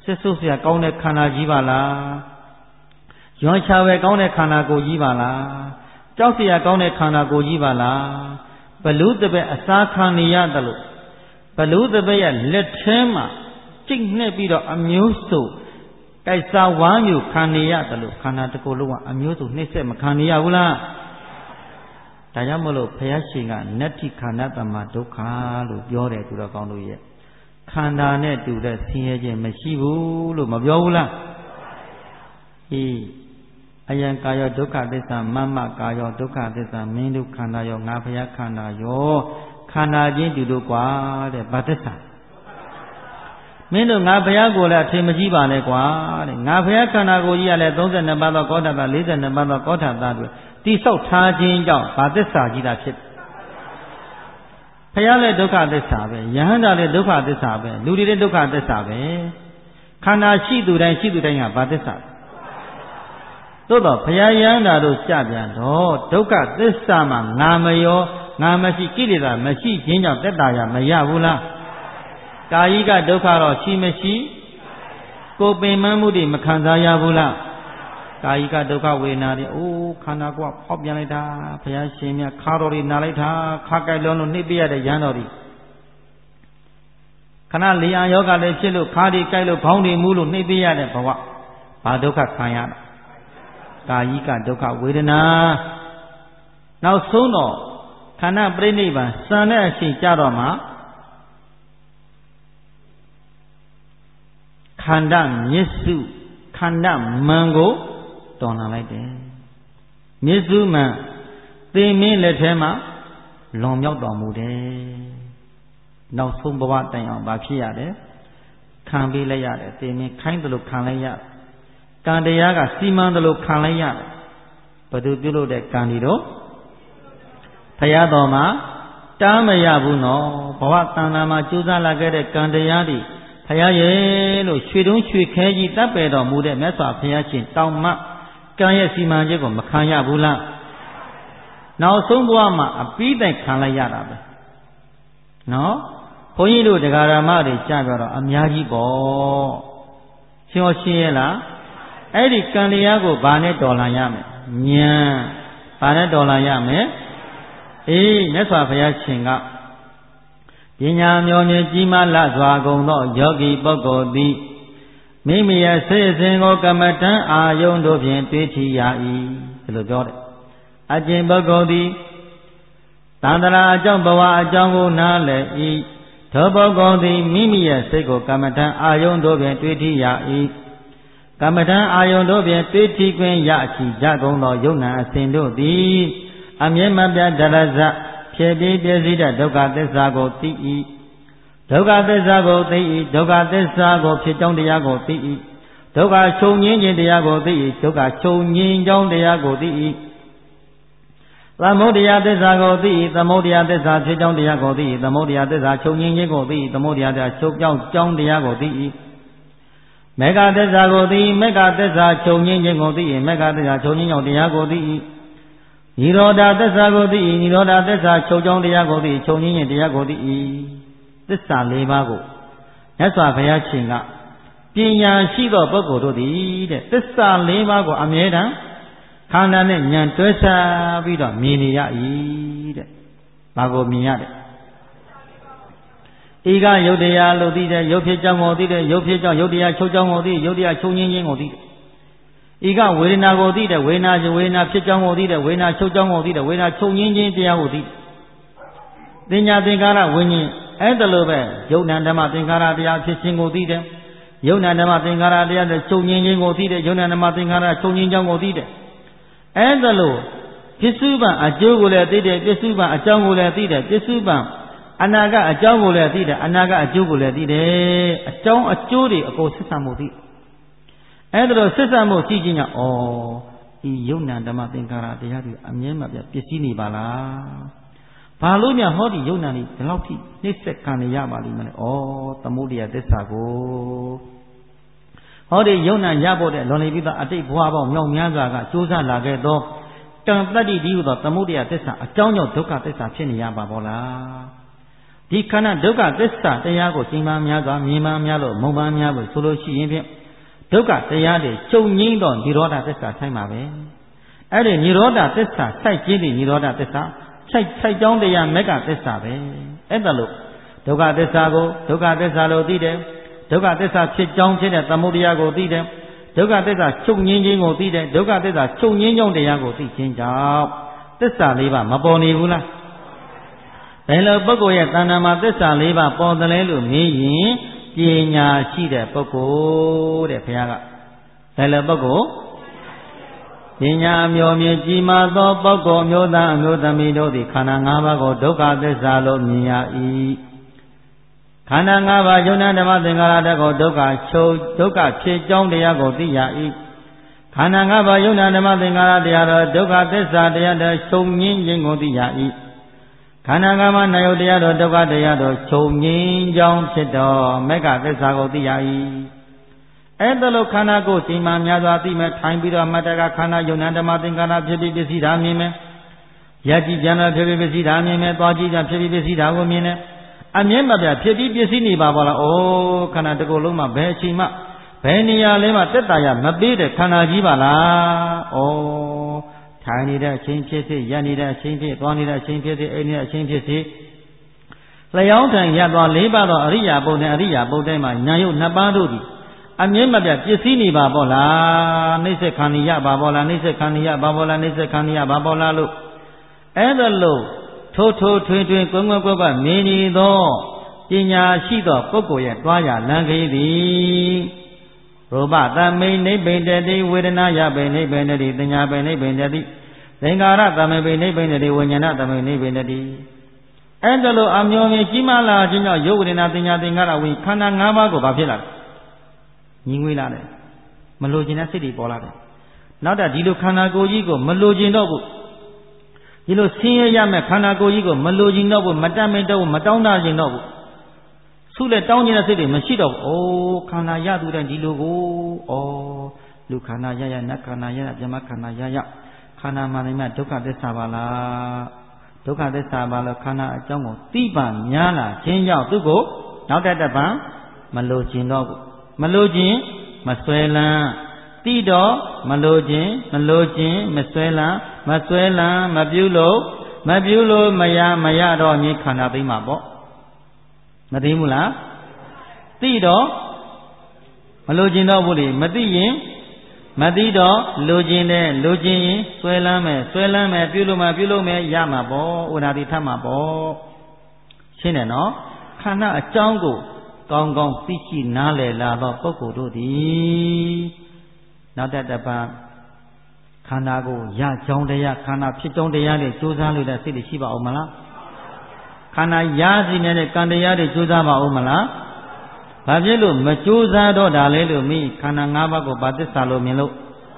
စစ်ဆုပ်เสียကောင်းတဲ့ခန္ဓာကြီးပါလားရွံချပဲကောင်းတဲ့ခန္ဓာကိုယ်ကြီးပါလားကြောက်เสียကောင်းတဲ့ခန္ဓာကိုယ်ကြီးပါလားဘလူတပည့်အစာခံနေရတယ်လို့ဘလူတပည့်ရဲ့လက်ထဲမှာကျိတ်နှက်ပြီးတော့အမျိုးစုတိုက်စားဝမ်းမျိုးခံနေရတယ်လို့ခန္ဓာတစ်ခုလုံးကအမျိုးစုနှိမ့်ဆက်မခံနေရဘူးလားဒါကြောင့်မလို့ဘုရားရှင်ကနတ္ထိခန္ဓာတမဒုက္ခလို့ပြောတယ်သူတော်ကောင်းတို့ရဲ့ခန္ဓာနဲ့တူတဲ့ဆင်းရဲခြင်းမရှိဘူးလို့မပြောဘူးလားအေးအယံကာယောဒုက္ခသစ္စာမမ္မကာယောဒုက္ခသစ္စာမင်းတို့ခန္ဓာရောငါဘုရားခန္ဓာရောခန္ဓာချင်းတူတို့ကွာတဲ့ဘာသစ္စာမင်းတို့ငါဘုရားကိုလည်းအထင်မကြီးပါနဲ့ကွာတဲ့ငါဘုရားခန္ဓာကိုကြီးကလည်းသုံး၂ပါးသောကောဋ္ဌတာ၄၂ပါးသောကောဋ္ဌတာတွေတိဆောက်ထားခြင်းကြောင့်ဘာသစ္စာကြီးတာဖြစ်ဘုရားလည်းဒုက္ခသစ္စာပဲယဟန္တာလည်းဒုက္ခသစ္စာပဲလူတွေလည်းဒုက္ခသစ္စာပဲခန္ဓာရှိသူတိုင်းရှိသူတိုင်းကဘာသစ္စာသို့တော့ဘုရားယဟန္တာတို့ကြပြန်တော့ဒုက္ခသစ္စာမှာငါမရောငါမရှိကိလေသာမရှိခြင်းကြောင့်သက်သာရမရဘူးလားကာယိကဒုက္ခတော့ရှိမရှိကိုယ်ပင်မမှုတွေမခံစားရဘူးလားကာယိကဒုက္ခဝေဒနာတွေအိုးခန္ဓာကိုယ်ဖောက်ပြန်လိုက်တာဘုရားရှင်မြတ်ခါတော်တွေနာလိုက်တာခါကြိုက်လုံးလို့နှိပ်ပြရတဲ့ရဟန်းတော်တွေခဏလေအာယောဂလည်းဖြစ်လို့ခါတွေကြိုက်လို့ခေါင်းတွေမူးလို့နှိပ်ပြရတဲ့ဘဝဘာဒုက္ခခံရတာကာယိကဒုက္ခဝေဒနာနောက်ဆုံးတော့ခန္ဓာပြိဋိဘံစံတဲ့အချိန်ကြတော့မှခန္ဓာမျက်စုခန္ဓာမံကိုတော်လာလိုက်တယ်မျက်စုမံသေမင်းလက်ထဲမှာလွန်မြောက်တော်မူတယ်နောက်ဆုံးဘဝတိုင်အောင်ဗာဖြစ်ရတယ်ခံပေးလိုက်ရတယ်သေမင်းခိုင်းတယ်လို့ခံလိုက်ရတယ်ကံတရားကစီမံတယ်လို့ခံလိုက်ရတယ်ဘယ်သူပြုလို့တဲ့ကံဒီတော့ဖရာတော်မှာတားမရဘူးနော်ဘဝတဏ္ဍာမှာကြိုးစားလာခဲ့တဲ့ကံတရားတွေဖရာရဲ့လို့ရွှေတုံးရွှေခဲကြီးတပ်ပယ်တော်မူတဲ့မြတ်စွာဘုရားရှင်တောင်မှကံရဲ့စီမံချက်ကိုမခံရဘူးလားနောက်ဆုံးဘဝမှာအပြီးတိုင်ခံလိုက်ရတာပဲနော်ဘုန်းကြီးတို့တရားဓမ္မတွေကြားကြတော့အများကြီးပေါ့ရှင်းရှင်းရဲ့လားအဲ့ဒီကံတရားကိုဘာနဲ့တော်လှန်ရမလဲဉာဏ်ဘာနဲ့တော်လှန်ရမလဲအေးမြတ်စွာဘုရားရှင်ကပညာမျောမြင်ကြီးမားလှစွာကုန်သောယောဂီပုဂ္ဂိုလ်သည်မိမိရဲ့စိတ်စဉ်ကိုကမ္မထံအာယုန်တို့ဖြင့်တွေးထီရ၏ဒီလိုပြောတယ်အကျင့်ပုဂ္ဂိုလ်သည်သန္တရာအကြောင်းဘဝအကြောင်းကိုနားလည်၏သောပုဂ္ဂိုလ်သည်မိမိရဲ့စိတ်ကိုကမ္မထံအာယုန်တို့ဖြင့်တွေးထီရ၏ကမ္မထံအာယုန်တို့ဖြင့်တွေးထီခွင့်ရချီကြကုန်သောယုံနာအစဉ်တို့သည်အမြဲမပြတ်တရဇဖြစ်ပြီးပြည့်စည်တဲ့ဒုက္ခသစ္စာကိုသိ၏ဒုက္ခသစ္စာကိုသိ၏ဒုက္ခသစ္စာကိုဖြစ်ကြောင်းတရားကိုသိ၏ဒုက္ခချုပ်ငြင်းခြင်းတရားကိုသိ၏ဒုက္ခချုပ်ငြင်းကြောင်းတရားကိုသိ၏သမုဒယသစ္စာကိုသိ၏သမုဒယသစ္စာဖြစ်ကြောင်းတရားကိုသိ၏သမုဒယသစ္စာချုပ်ငြင်းခြင်းကိုသိ၏သမုဒယသစ္စာချုပ်ကြောင်းကြောင်းတရားကိုသိ၏မေဃသစ္စာကိုသိ၏မေဃသစ္စာချုပ်ငြင်းခြင်းကိုသိ၏မေဃသစ္စာချုပ်ငြင်းကြောင်းတရားကိုသိ၏နိရောဓသစ္စာကိုသိ၏နိရောဓသစ္စာချုပ်ကြောင်းတရားကိုသိ၏ချုပ်ငြင်းခြင်းတရားကိုသိ၏သစ္စာ၄ပါးကိုမြတ်စွာဘုရားရှင်ကပညာရှိသောပုဂ္ဂိုလ်တို့သည်တဲ့သစ္စာ၄ပါးကိုအမြဲတမ်းခန္ဓာနဲ့ဉာဏ်တွဲစားပြီးတော့မြင်နေရ၏တဲ့ဘာကိုမြင်ရတဲ့ဤကယုတ်တရားလို့သိတဲ့ယုတ်ဖြစ်ကြောင်းကိုသိတဲ့ယုတ်ဖြစ်ကြောင်းယုတ်တရားချုပ်ကြောင်းကိုသိယုတ်တရားချုပ်ငြင်းခြင်းကိုသိဤကဝေဒနာကိုသိတဲ့ဝေဒနာဝေဒနာဖြစ်ကြောင်းကိုသိတဲ့ဝေဒနာချုပ်ကြောင်းကိုသိတဲ့ဝေဒနာချုပ်ငြင်းခြင်းတရားကိုသိသင်ညာသင်္ကာရဝိညာဉ်အဲ့ဒါလိုပဲယုတ်နံဓမ္မသင်္ကာရတရားဖြစ်ခြင်းကိုသိတယ်ယုတ်နံဓမ္မသင်္ကာရတရားနဲ့ချုပ်ငြင်းခြင်းကိုသိတယ်ယုတ်နံဓမ္မသင်္ကာရချုပ်ငြင်းကြောင်းကိုသိတယ်အဲ့ဒါလိုပစ္စုပန်အကျိုးကိုလည်းသိတယ်ပစ္စုပန်အကြောင်းကိုလည်းသိတယ်ပစ္စုပန်အနာကအကြောင်းကိုလည်းသိတယ်အနာကအကျိုးကိုလည်းသိတယ်အကြောင်းအကျိုးတွေအကုန်ဆက်ဆံမှုသိအဲ့ဒါလိုဆက်ဆံမှုရှိခြင်းကြောင့်ဩဒီယုတ်နံဓမ္မသင်္ကာရတရားတွေအမြဲမပြတ်ပစ္စည်းနေပါလားဘာလို့များဟောဒီယုတ်နံတွေဒီလောက်ထိနှိမ့်ဆက်ခံရပါလိမ့်မလဲဩသမုဒယသစ္စာကိုဟောဒီယုတ်နံရဖို့တဲ့လွန်လေပြီးသားအတိတ်ဘဝပေါင်းမြောက်များစွာကကြိုးစားလာခဲ့သောကံတတ္တိဒီဟုသောသမုဒယသစ္စာအကြောင်းကြောင့်ဒုက္ခသစ္စာဖြစ်နေရပါဘောလားဒီခန္ဓာဒုက္ခသစ္စာတရားကိုချိန်မှများစွာမြင်မှများလို့မုံမှများလို့ဆိုလို့ရှိရင်ဖြင့်ဒုက္ခတရားတွေချုပ်ငြိမ်းသောនិရောဓသစ္စာဆိုင်ပါပဲအဲ့ဒီនិရောဓသစ္စာစိုက်ခြင်းဒီនិရောဓသစ္စာစိုက်စိုက်ကြောင်းတရားမက္ခသစ္စာပဲအဲ့ဒါလို့ဒုက္ခသစ္စာကိုဒုက္ခသစ္စာလို့သိတယ်ဒုက္ခသစ္စာဖြစ်ကြောင်းဖြစ်တဲ့သမုဒယကိုသိတယ်ဒုက္ခသစ္စာချုပ်ငြိမ်းခြင်းကိုသိတယ်ဒုက္ခသစ္စာချုပ်ငြိမ်းကြောင်းတရားကိုသိခြင်းကြောင့်သစ္စာလေးပါမပေါ်နေဘူးလားဘယ်လိုပုဂ္ဂိုလ်ရဲ့တဏ္ဍာမှာသစ္စာလေးပါပေါ်တယ်လဲလို့မေးရင်ပညာရှိတဲ့ပုဂ္ဂိုလ်တဲ့ဘုရားကဘယ်လိုပုဂ္ဂိုလ်ပညာအမျိုးမျိုးကြီးမားသောပုဂ္ဂိုလ်မျိုးသားအမျိုးသမီးတို့သည်ခန္ဓာ၅ပါးကိုဒုက္ခသစ္စာလို့မြင်ရ၏ခန္ဓာ၅ပါးယုံနာဓမ္မသင်္ခါရတကိုဒုက္ခချုပ်ဒုက္ခဖြစ်ကြောင်းတရားကိုသိရ၏ခန္ဓာ၅ပါးယုံနာဓမ္မသင်္ခါရတရားတော်ဒုက္ခသစ္စာတရားတော်ချုပ်ငြိမ်းခြင်းကိုသိရ၏ခန္ဓာ၅ပါးနာယုတ်တရားတော်ဒုက္ခတရားတော်ချုပ်ငြိမ်းကြောင်းဖြစ်တော်မက္ခသစ္စာကိုသိရ၏အဲ့ဒါလို့ခန္ဓာကိုယ်ချိန်မှများစွာသိမယ်ထိုင်ပြီးတော့မတ္တကခန္ဓာယုံနာဓမ္မသင်္ခါရဖြစ်ပြီးပစ္စည်းဓာမြင်မယ်ယက်ကြည့်ကြံတော့ဖြစ်ပြီးပစ္စည်းဓာမြင်မယ်သွားကြည့်ကြဖြစ်ပြီးပစ္စည်းဓာကိုမြင်တယ်အမြဲမပြဖြစ်ပြီးပစ္စည်းနေပါပါလားဩခန္ဓာတစ်ခုလုံးမှာဘယ်အချိန်မှဘယ်နေရာလဲမှာတက်တာရမပေးတဲ့ခန္ဓာကြီးပါလားဩထိုင်နေတဲ့အချိန်ဖြစ်စေရက်နေတဲ့အချိန်ဖြစ်သွားနေတဲ့အချိန်ဖြစ်စေအိမ်နေတဲ့အချိန်ဖြစ်စေလျောင်းထိုင်ရသွားလေးပါတော့အရိယာပုဒ်နဲ့အရိယာပုဒ်တိုင်းမှာညာယုတ်နှစ်ပါးတို့သည်အမြဲမပြပစ္စည်းနေပါပေါ့လားနှိစ္စခန္ဒီယပါပေါ့လားနှိစ္စခန္ဒီယပါပေါ့လားနှိစ္စခန္ဒီယပါပေါ့လားလို့အဲ့ဒါလို့ထိုးထိုးထွင်းထွင်းကွန်းကွန်းကွက်ကွက်မင်းနေသောပညာရှိသောပုဂ္ဂိုလ်ရဲ့တွားရလံခေသည်ရူပသမိနိဗ္ဗိတတိဝေဒနာယပိနိဗ္ဗိတတိသညာပိနိဗ္ဗိတတိသင်္ခါရသမိပိနိဗ္ဗိတတိဝိညာဏသမိနိဗ္ဗိတတိအဲ့ဒါလို့အမျိုးမျိုးကြီးမားလာခြင်းကြောင့်ယုတ်ဝေဒနာသညာသင်္ခါရဝိခန္ဓာ၅ပါးကိုဘာဖြစ်လာလဲညီငွေလာတယ်မလိုချင်တဲ့စိတ်တွေပေါ်လာတယ်နောက်တော့ဒီလိုခန္ဓာကိုယ်ကြီးကိုမလိုချင်တော့ဘူးဒီလိုဆင်းရဲရမယ့်ခန္ဓာကိုယ်ကြီးကိုမလိုချင်တော့ဘူးမတတ်မတော့ဘူးမတောင်းတချင်တော့ဘူးဆုလက်တောင်းချင်တဲ့စိတ်တွေမရှိတော့ဘူးအိုးခန္ဓာရသူတဲ့ဒီလိုကိုဩလူခန္ဓာရရနတ်ခန္ဓာရရပြမခန္ဓာရရခန္ဓာမှလည်းဒုက္ခသစ္စာပါလားဒုက္ခသစ္စာပါလို့ခန္ဓာအကြောင်းကိုသိပါများလာခြင်းကြောင့်သူကိုနောက်တတ်ပံမလိုချင်တော့ဘူးမလိုခြင်းမဆွဲလန်းတိတော့မလိုခြင်းမလိုခြင်းမဆွဲလန်းမဆွဲလန်းမပြုလို့မပြုလို့မရမရတော့မြေခန္ဓာသိမှာပေါ့မသိဘူးလားသိတော့မလိုခြင်းတော့ဘူးလေမသိရင်မသိတော့လိုခြင်းနဲ့လိုခြင်းရင်ဆွဲလန်းမယ်ဆွဲလန်းမယ်ပြုလို့မှပြုလို့မယ်ရမှာပေါ့ဥဒ္ဒါတိထပ်မှာပေါ့ရှင်းတယ်နော်ခန္ဓာအကြောင်းကိုကောင်းကောင်းသိရှိနားလည်လာသောပုဂ္ဂိုလ်တို့သည်နောက်တတပံခန္ဓာကိုရကြောင်းတရားခန္ဓာဖြစ်ကြောင်းတရားတွေကြိုးစားလို့တဲ့စိတ်တွေရှိပါအောင်မလားခန္ဓာရစီနေတဲ့ကံတရားတွေကြိုးစားပါအောင်မလားဘာဖြစ်လို့မကြိုးစားတော့တာလဲလို့မိခန္ဓာ၅ပါးကိုဗာသစ္စာလို့မြင်လို့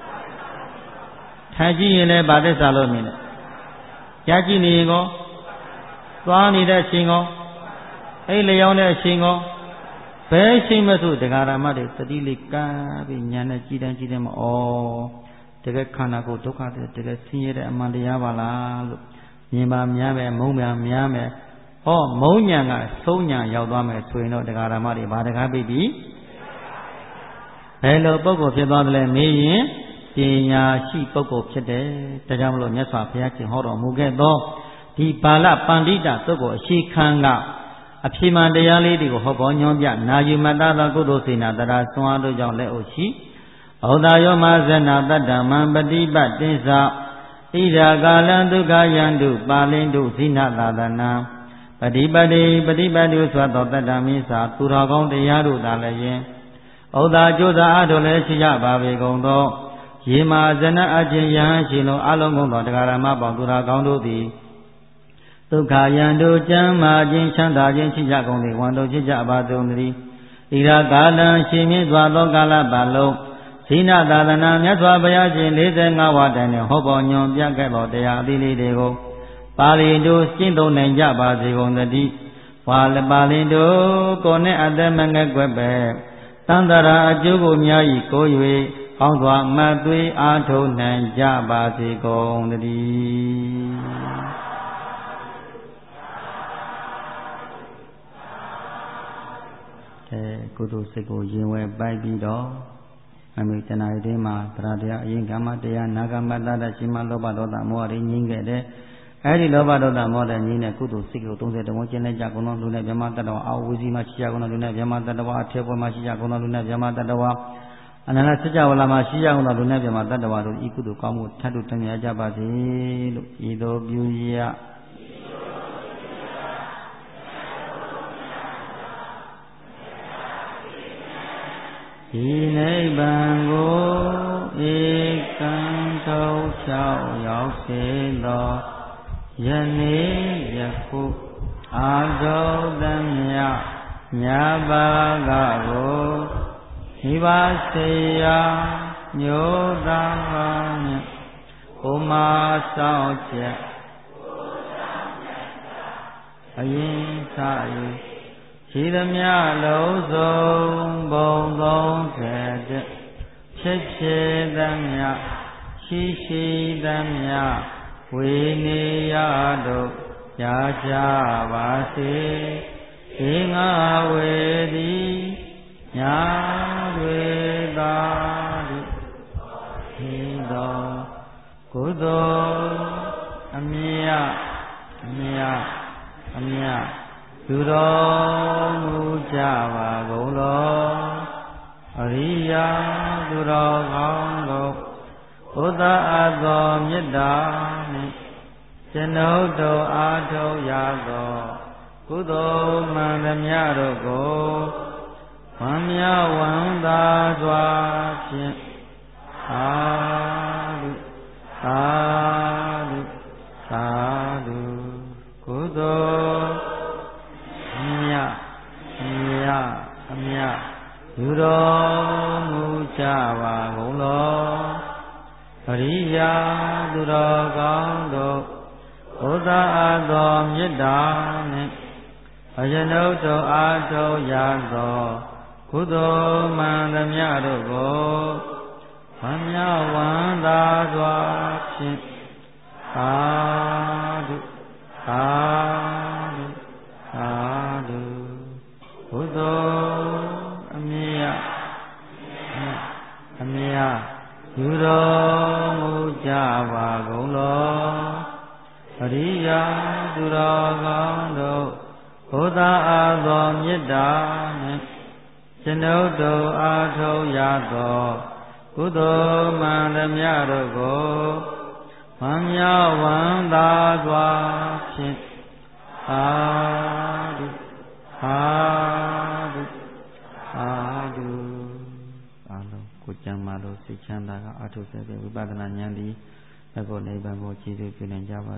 ထိုင်ကြည့်ရင်လည်းဗာသစ္စာလို့မြင်တယ်ကြားကြည့်နေရင်ကောသွားနေတဲ့အချိန်ကောအိတ်လျောင်းတဲ့အချိန်ကောဘယ်ရှိမဆိုတရားဓမ္မတွေတတိလေးကမ်းပြီးညာနဲ့ကြည်တန်းကြည်တန်းမဩတကယ်ခန္ဓာကိုယ်ဒုက္ခတဲ့တကယ်ဆင်းရဲတဲ့အမှန်တရားပါလားလို့မြင်ပါများမယ်မုံများများမယ်ဟောမုံညာကသုံးညာရောက်သွားမယ်ဆိုရင်တော့တရားဓမ္မတွေဘာတကားပြီပြီဘယ်လိုပုဂ္ဂိုလ်ဖြစ်သွားတယ်လဲမေးရင်ပညာရှိပုဂ္ဂိုလ်ဖြစ်တယ်ဒါကြောင့်မလို့မြတ်စွာဘုရားရှင်ဟောတော်မူခဲ့သောဒီပါဠပန္တိတသုတ်ကိုအရှိခံကအဖြေမှန်တရားလေးတွေကိုဟောပေါ်ညွှန်ပြနာယူမတ္တသောကုသိုလ်စေနာတရားဆွမ်းအားတို့ကြောင့်လက်အိုရှိဩဒါယောမဇဏတတ္တမံပฏิပတ်တိသဣဒာကာလံဒုက္ခယန္တုပါလင်တုဇိနသာသနာပฏิပတ်တိပฏิပတ်တုဆိုသောတတ္တမိစာသူတော်ကောင်းတရားတို့သာလည်းယင်ဩဒါကျိုးသာအားတို့လည်းရှိကြပါပေကုန်သောယေမာဇဏအချင်းယဟန်ရှိလုံးအလုံးကုန်သောတရားဓမ္မပေါင်းသူတော်ကောင်းတို့သည်ဒုက္ခယန္တုကျမ်းမာခြင်းချမ်းသာခြင်းရှိကြကုန်သည်ဝန်တို့ဖြစ်ကြပါကုန်သတည်းဣရာကာလံရှင်မြင့်စွာသောကာလပတ်လုံးဇိနသာသနာမြတ်စွာဘုရားရှင်၄၅ဝါတိုင်နှင့်ဟောပေါ်ညွန်ပြခဲ့သောတရားအသီးလေးတွေကိုပါဠိတို့ရှင်းသုံးနိုင်ကြပါစေကုန်သတည်းဝါလပါဠိတို့ကိုယ်နဲ့အသက်မငဲ့ကွက်ပဲတန်တရာအကျိုးကိုများ၏ကို၍ကောင်းစွာမှတ်သွေးအားထုတ်နိုင်ကြပါစေကုန်သတည်းကုသိုလ်စိတ်ကိုရင်ဝယ်ပိုက်ပြီးတော့အမိတဏှာရည်မှာတရားတရားအရင်ကမှတရားနာဂမတ္တရှိမှလောဘဒေါသမောဟတွေငြိမ်းခဲ့တဲ့အဲဒီလောဘဒေါသမောဟတွေငြိမ်းတဲ့ကုသိုလ်စိတ်ကိုသုံးဆယ်တဝန်းကျင့်လိုက်ကြကုန်သောလူနဲ့ဗြဟ္မာတတ္တဝါအာဝီစီမှာရှိကြကုန်သောလူနဲ့ဗြဟ္မာတတ္တဝါအထေပွဲမှာရှိကြကုန်သောလူနဲ့ဗြဟ္မာတတ္တဝါအနန္တစကြဝဠာမှာရှိကြကုန်သောလူနဲ့ဗြဟ္မာတတ္တဝါတို့ဤကုသိုလ်ကောင်းမှုထပ်တူတမြတ်ကြပါစေလို့ဤသို့ပြုရဒီနိဗ္ဗာန်ကိုဧကံထုတ်လျှောက်ရောက်စေသောယနေ့ယခုအာထုသမျှမြတ်ဘာကကိုမိဘစေယမျိုးသားနှင့်ကိုမဆောင်ချက်အရင်စား၍ရှိသမျှလုံးစုံဘုံသုံးဆယ်တဲ့ဖြစ်ဖြစ်သမျှရှိရှိသမျှဝေနေရတို့ရကြပါစေဒီငါဝေသည်ညာတွေသာသည်ဒီတော်ကုသိုလ်အမြတ်အမြတ်အမြတ်သူတော်မူကြပါကုန်လောအရိယာသူတော်ကောင်းတို့ဘုဒ္ဓအသောမေတ္တာနှင့်ကျွန်ုပ်တို့အားထုတ်ရသောကုသိုလ်မှန်သမျှတို့ကိုဝမ်းမြောက်ဝမ်းသာစွာဖြင့်သာဓုသာဓုသာဓုကုသိုလ်အမြတ်အမြတ်အမြတ်ယူတော်မူကြပါကုန်လောအရိယာသူတော်ကောင်းတို့ဘုရားအသောမေတ္တာနှင့်အကျွန်ုပ်တို့အားထုတ်ရသောကုသိုလ်မှန်သမျှတို့ကိုဝမ်းမြောက်ဝမ်းသာစွာဖြင့်သာဓုသာဓုသာဓုဘုဒ္ဓအမြတ်အမြတ်ယူတော်မူကြပါကုန်လောအရိယာသူတော်ကောင်းတို့ဘုရားအသောမေတ္တာနှင့်ကျွန်ုပ်တို့အားထုတ်ရသောကုသိုလ်မှန်သမျှတို့ကိုဝမ်းမြောက်ဝမ်းသာစွာဖြင့်သာဓုသာဓုသာဓုအားလုံးကိုကျမ်းမာလို့စိတ်ချမ်းသာကအာထုဆဲတဲ့ဝိပဿနာဉာဏ်သည်သဘောနိဗ္ဗာန်ကိုကြည်စုပြုနိုင်ကြပါ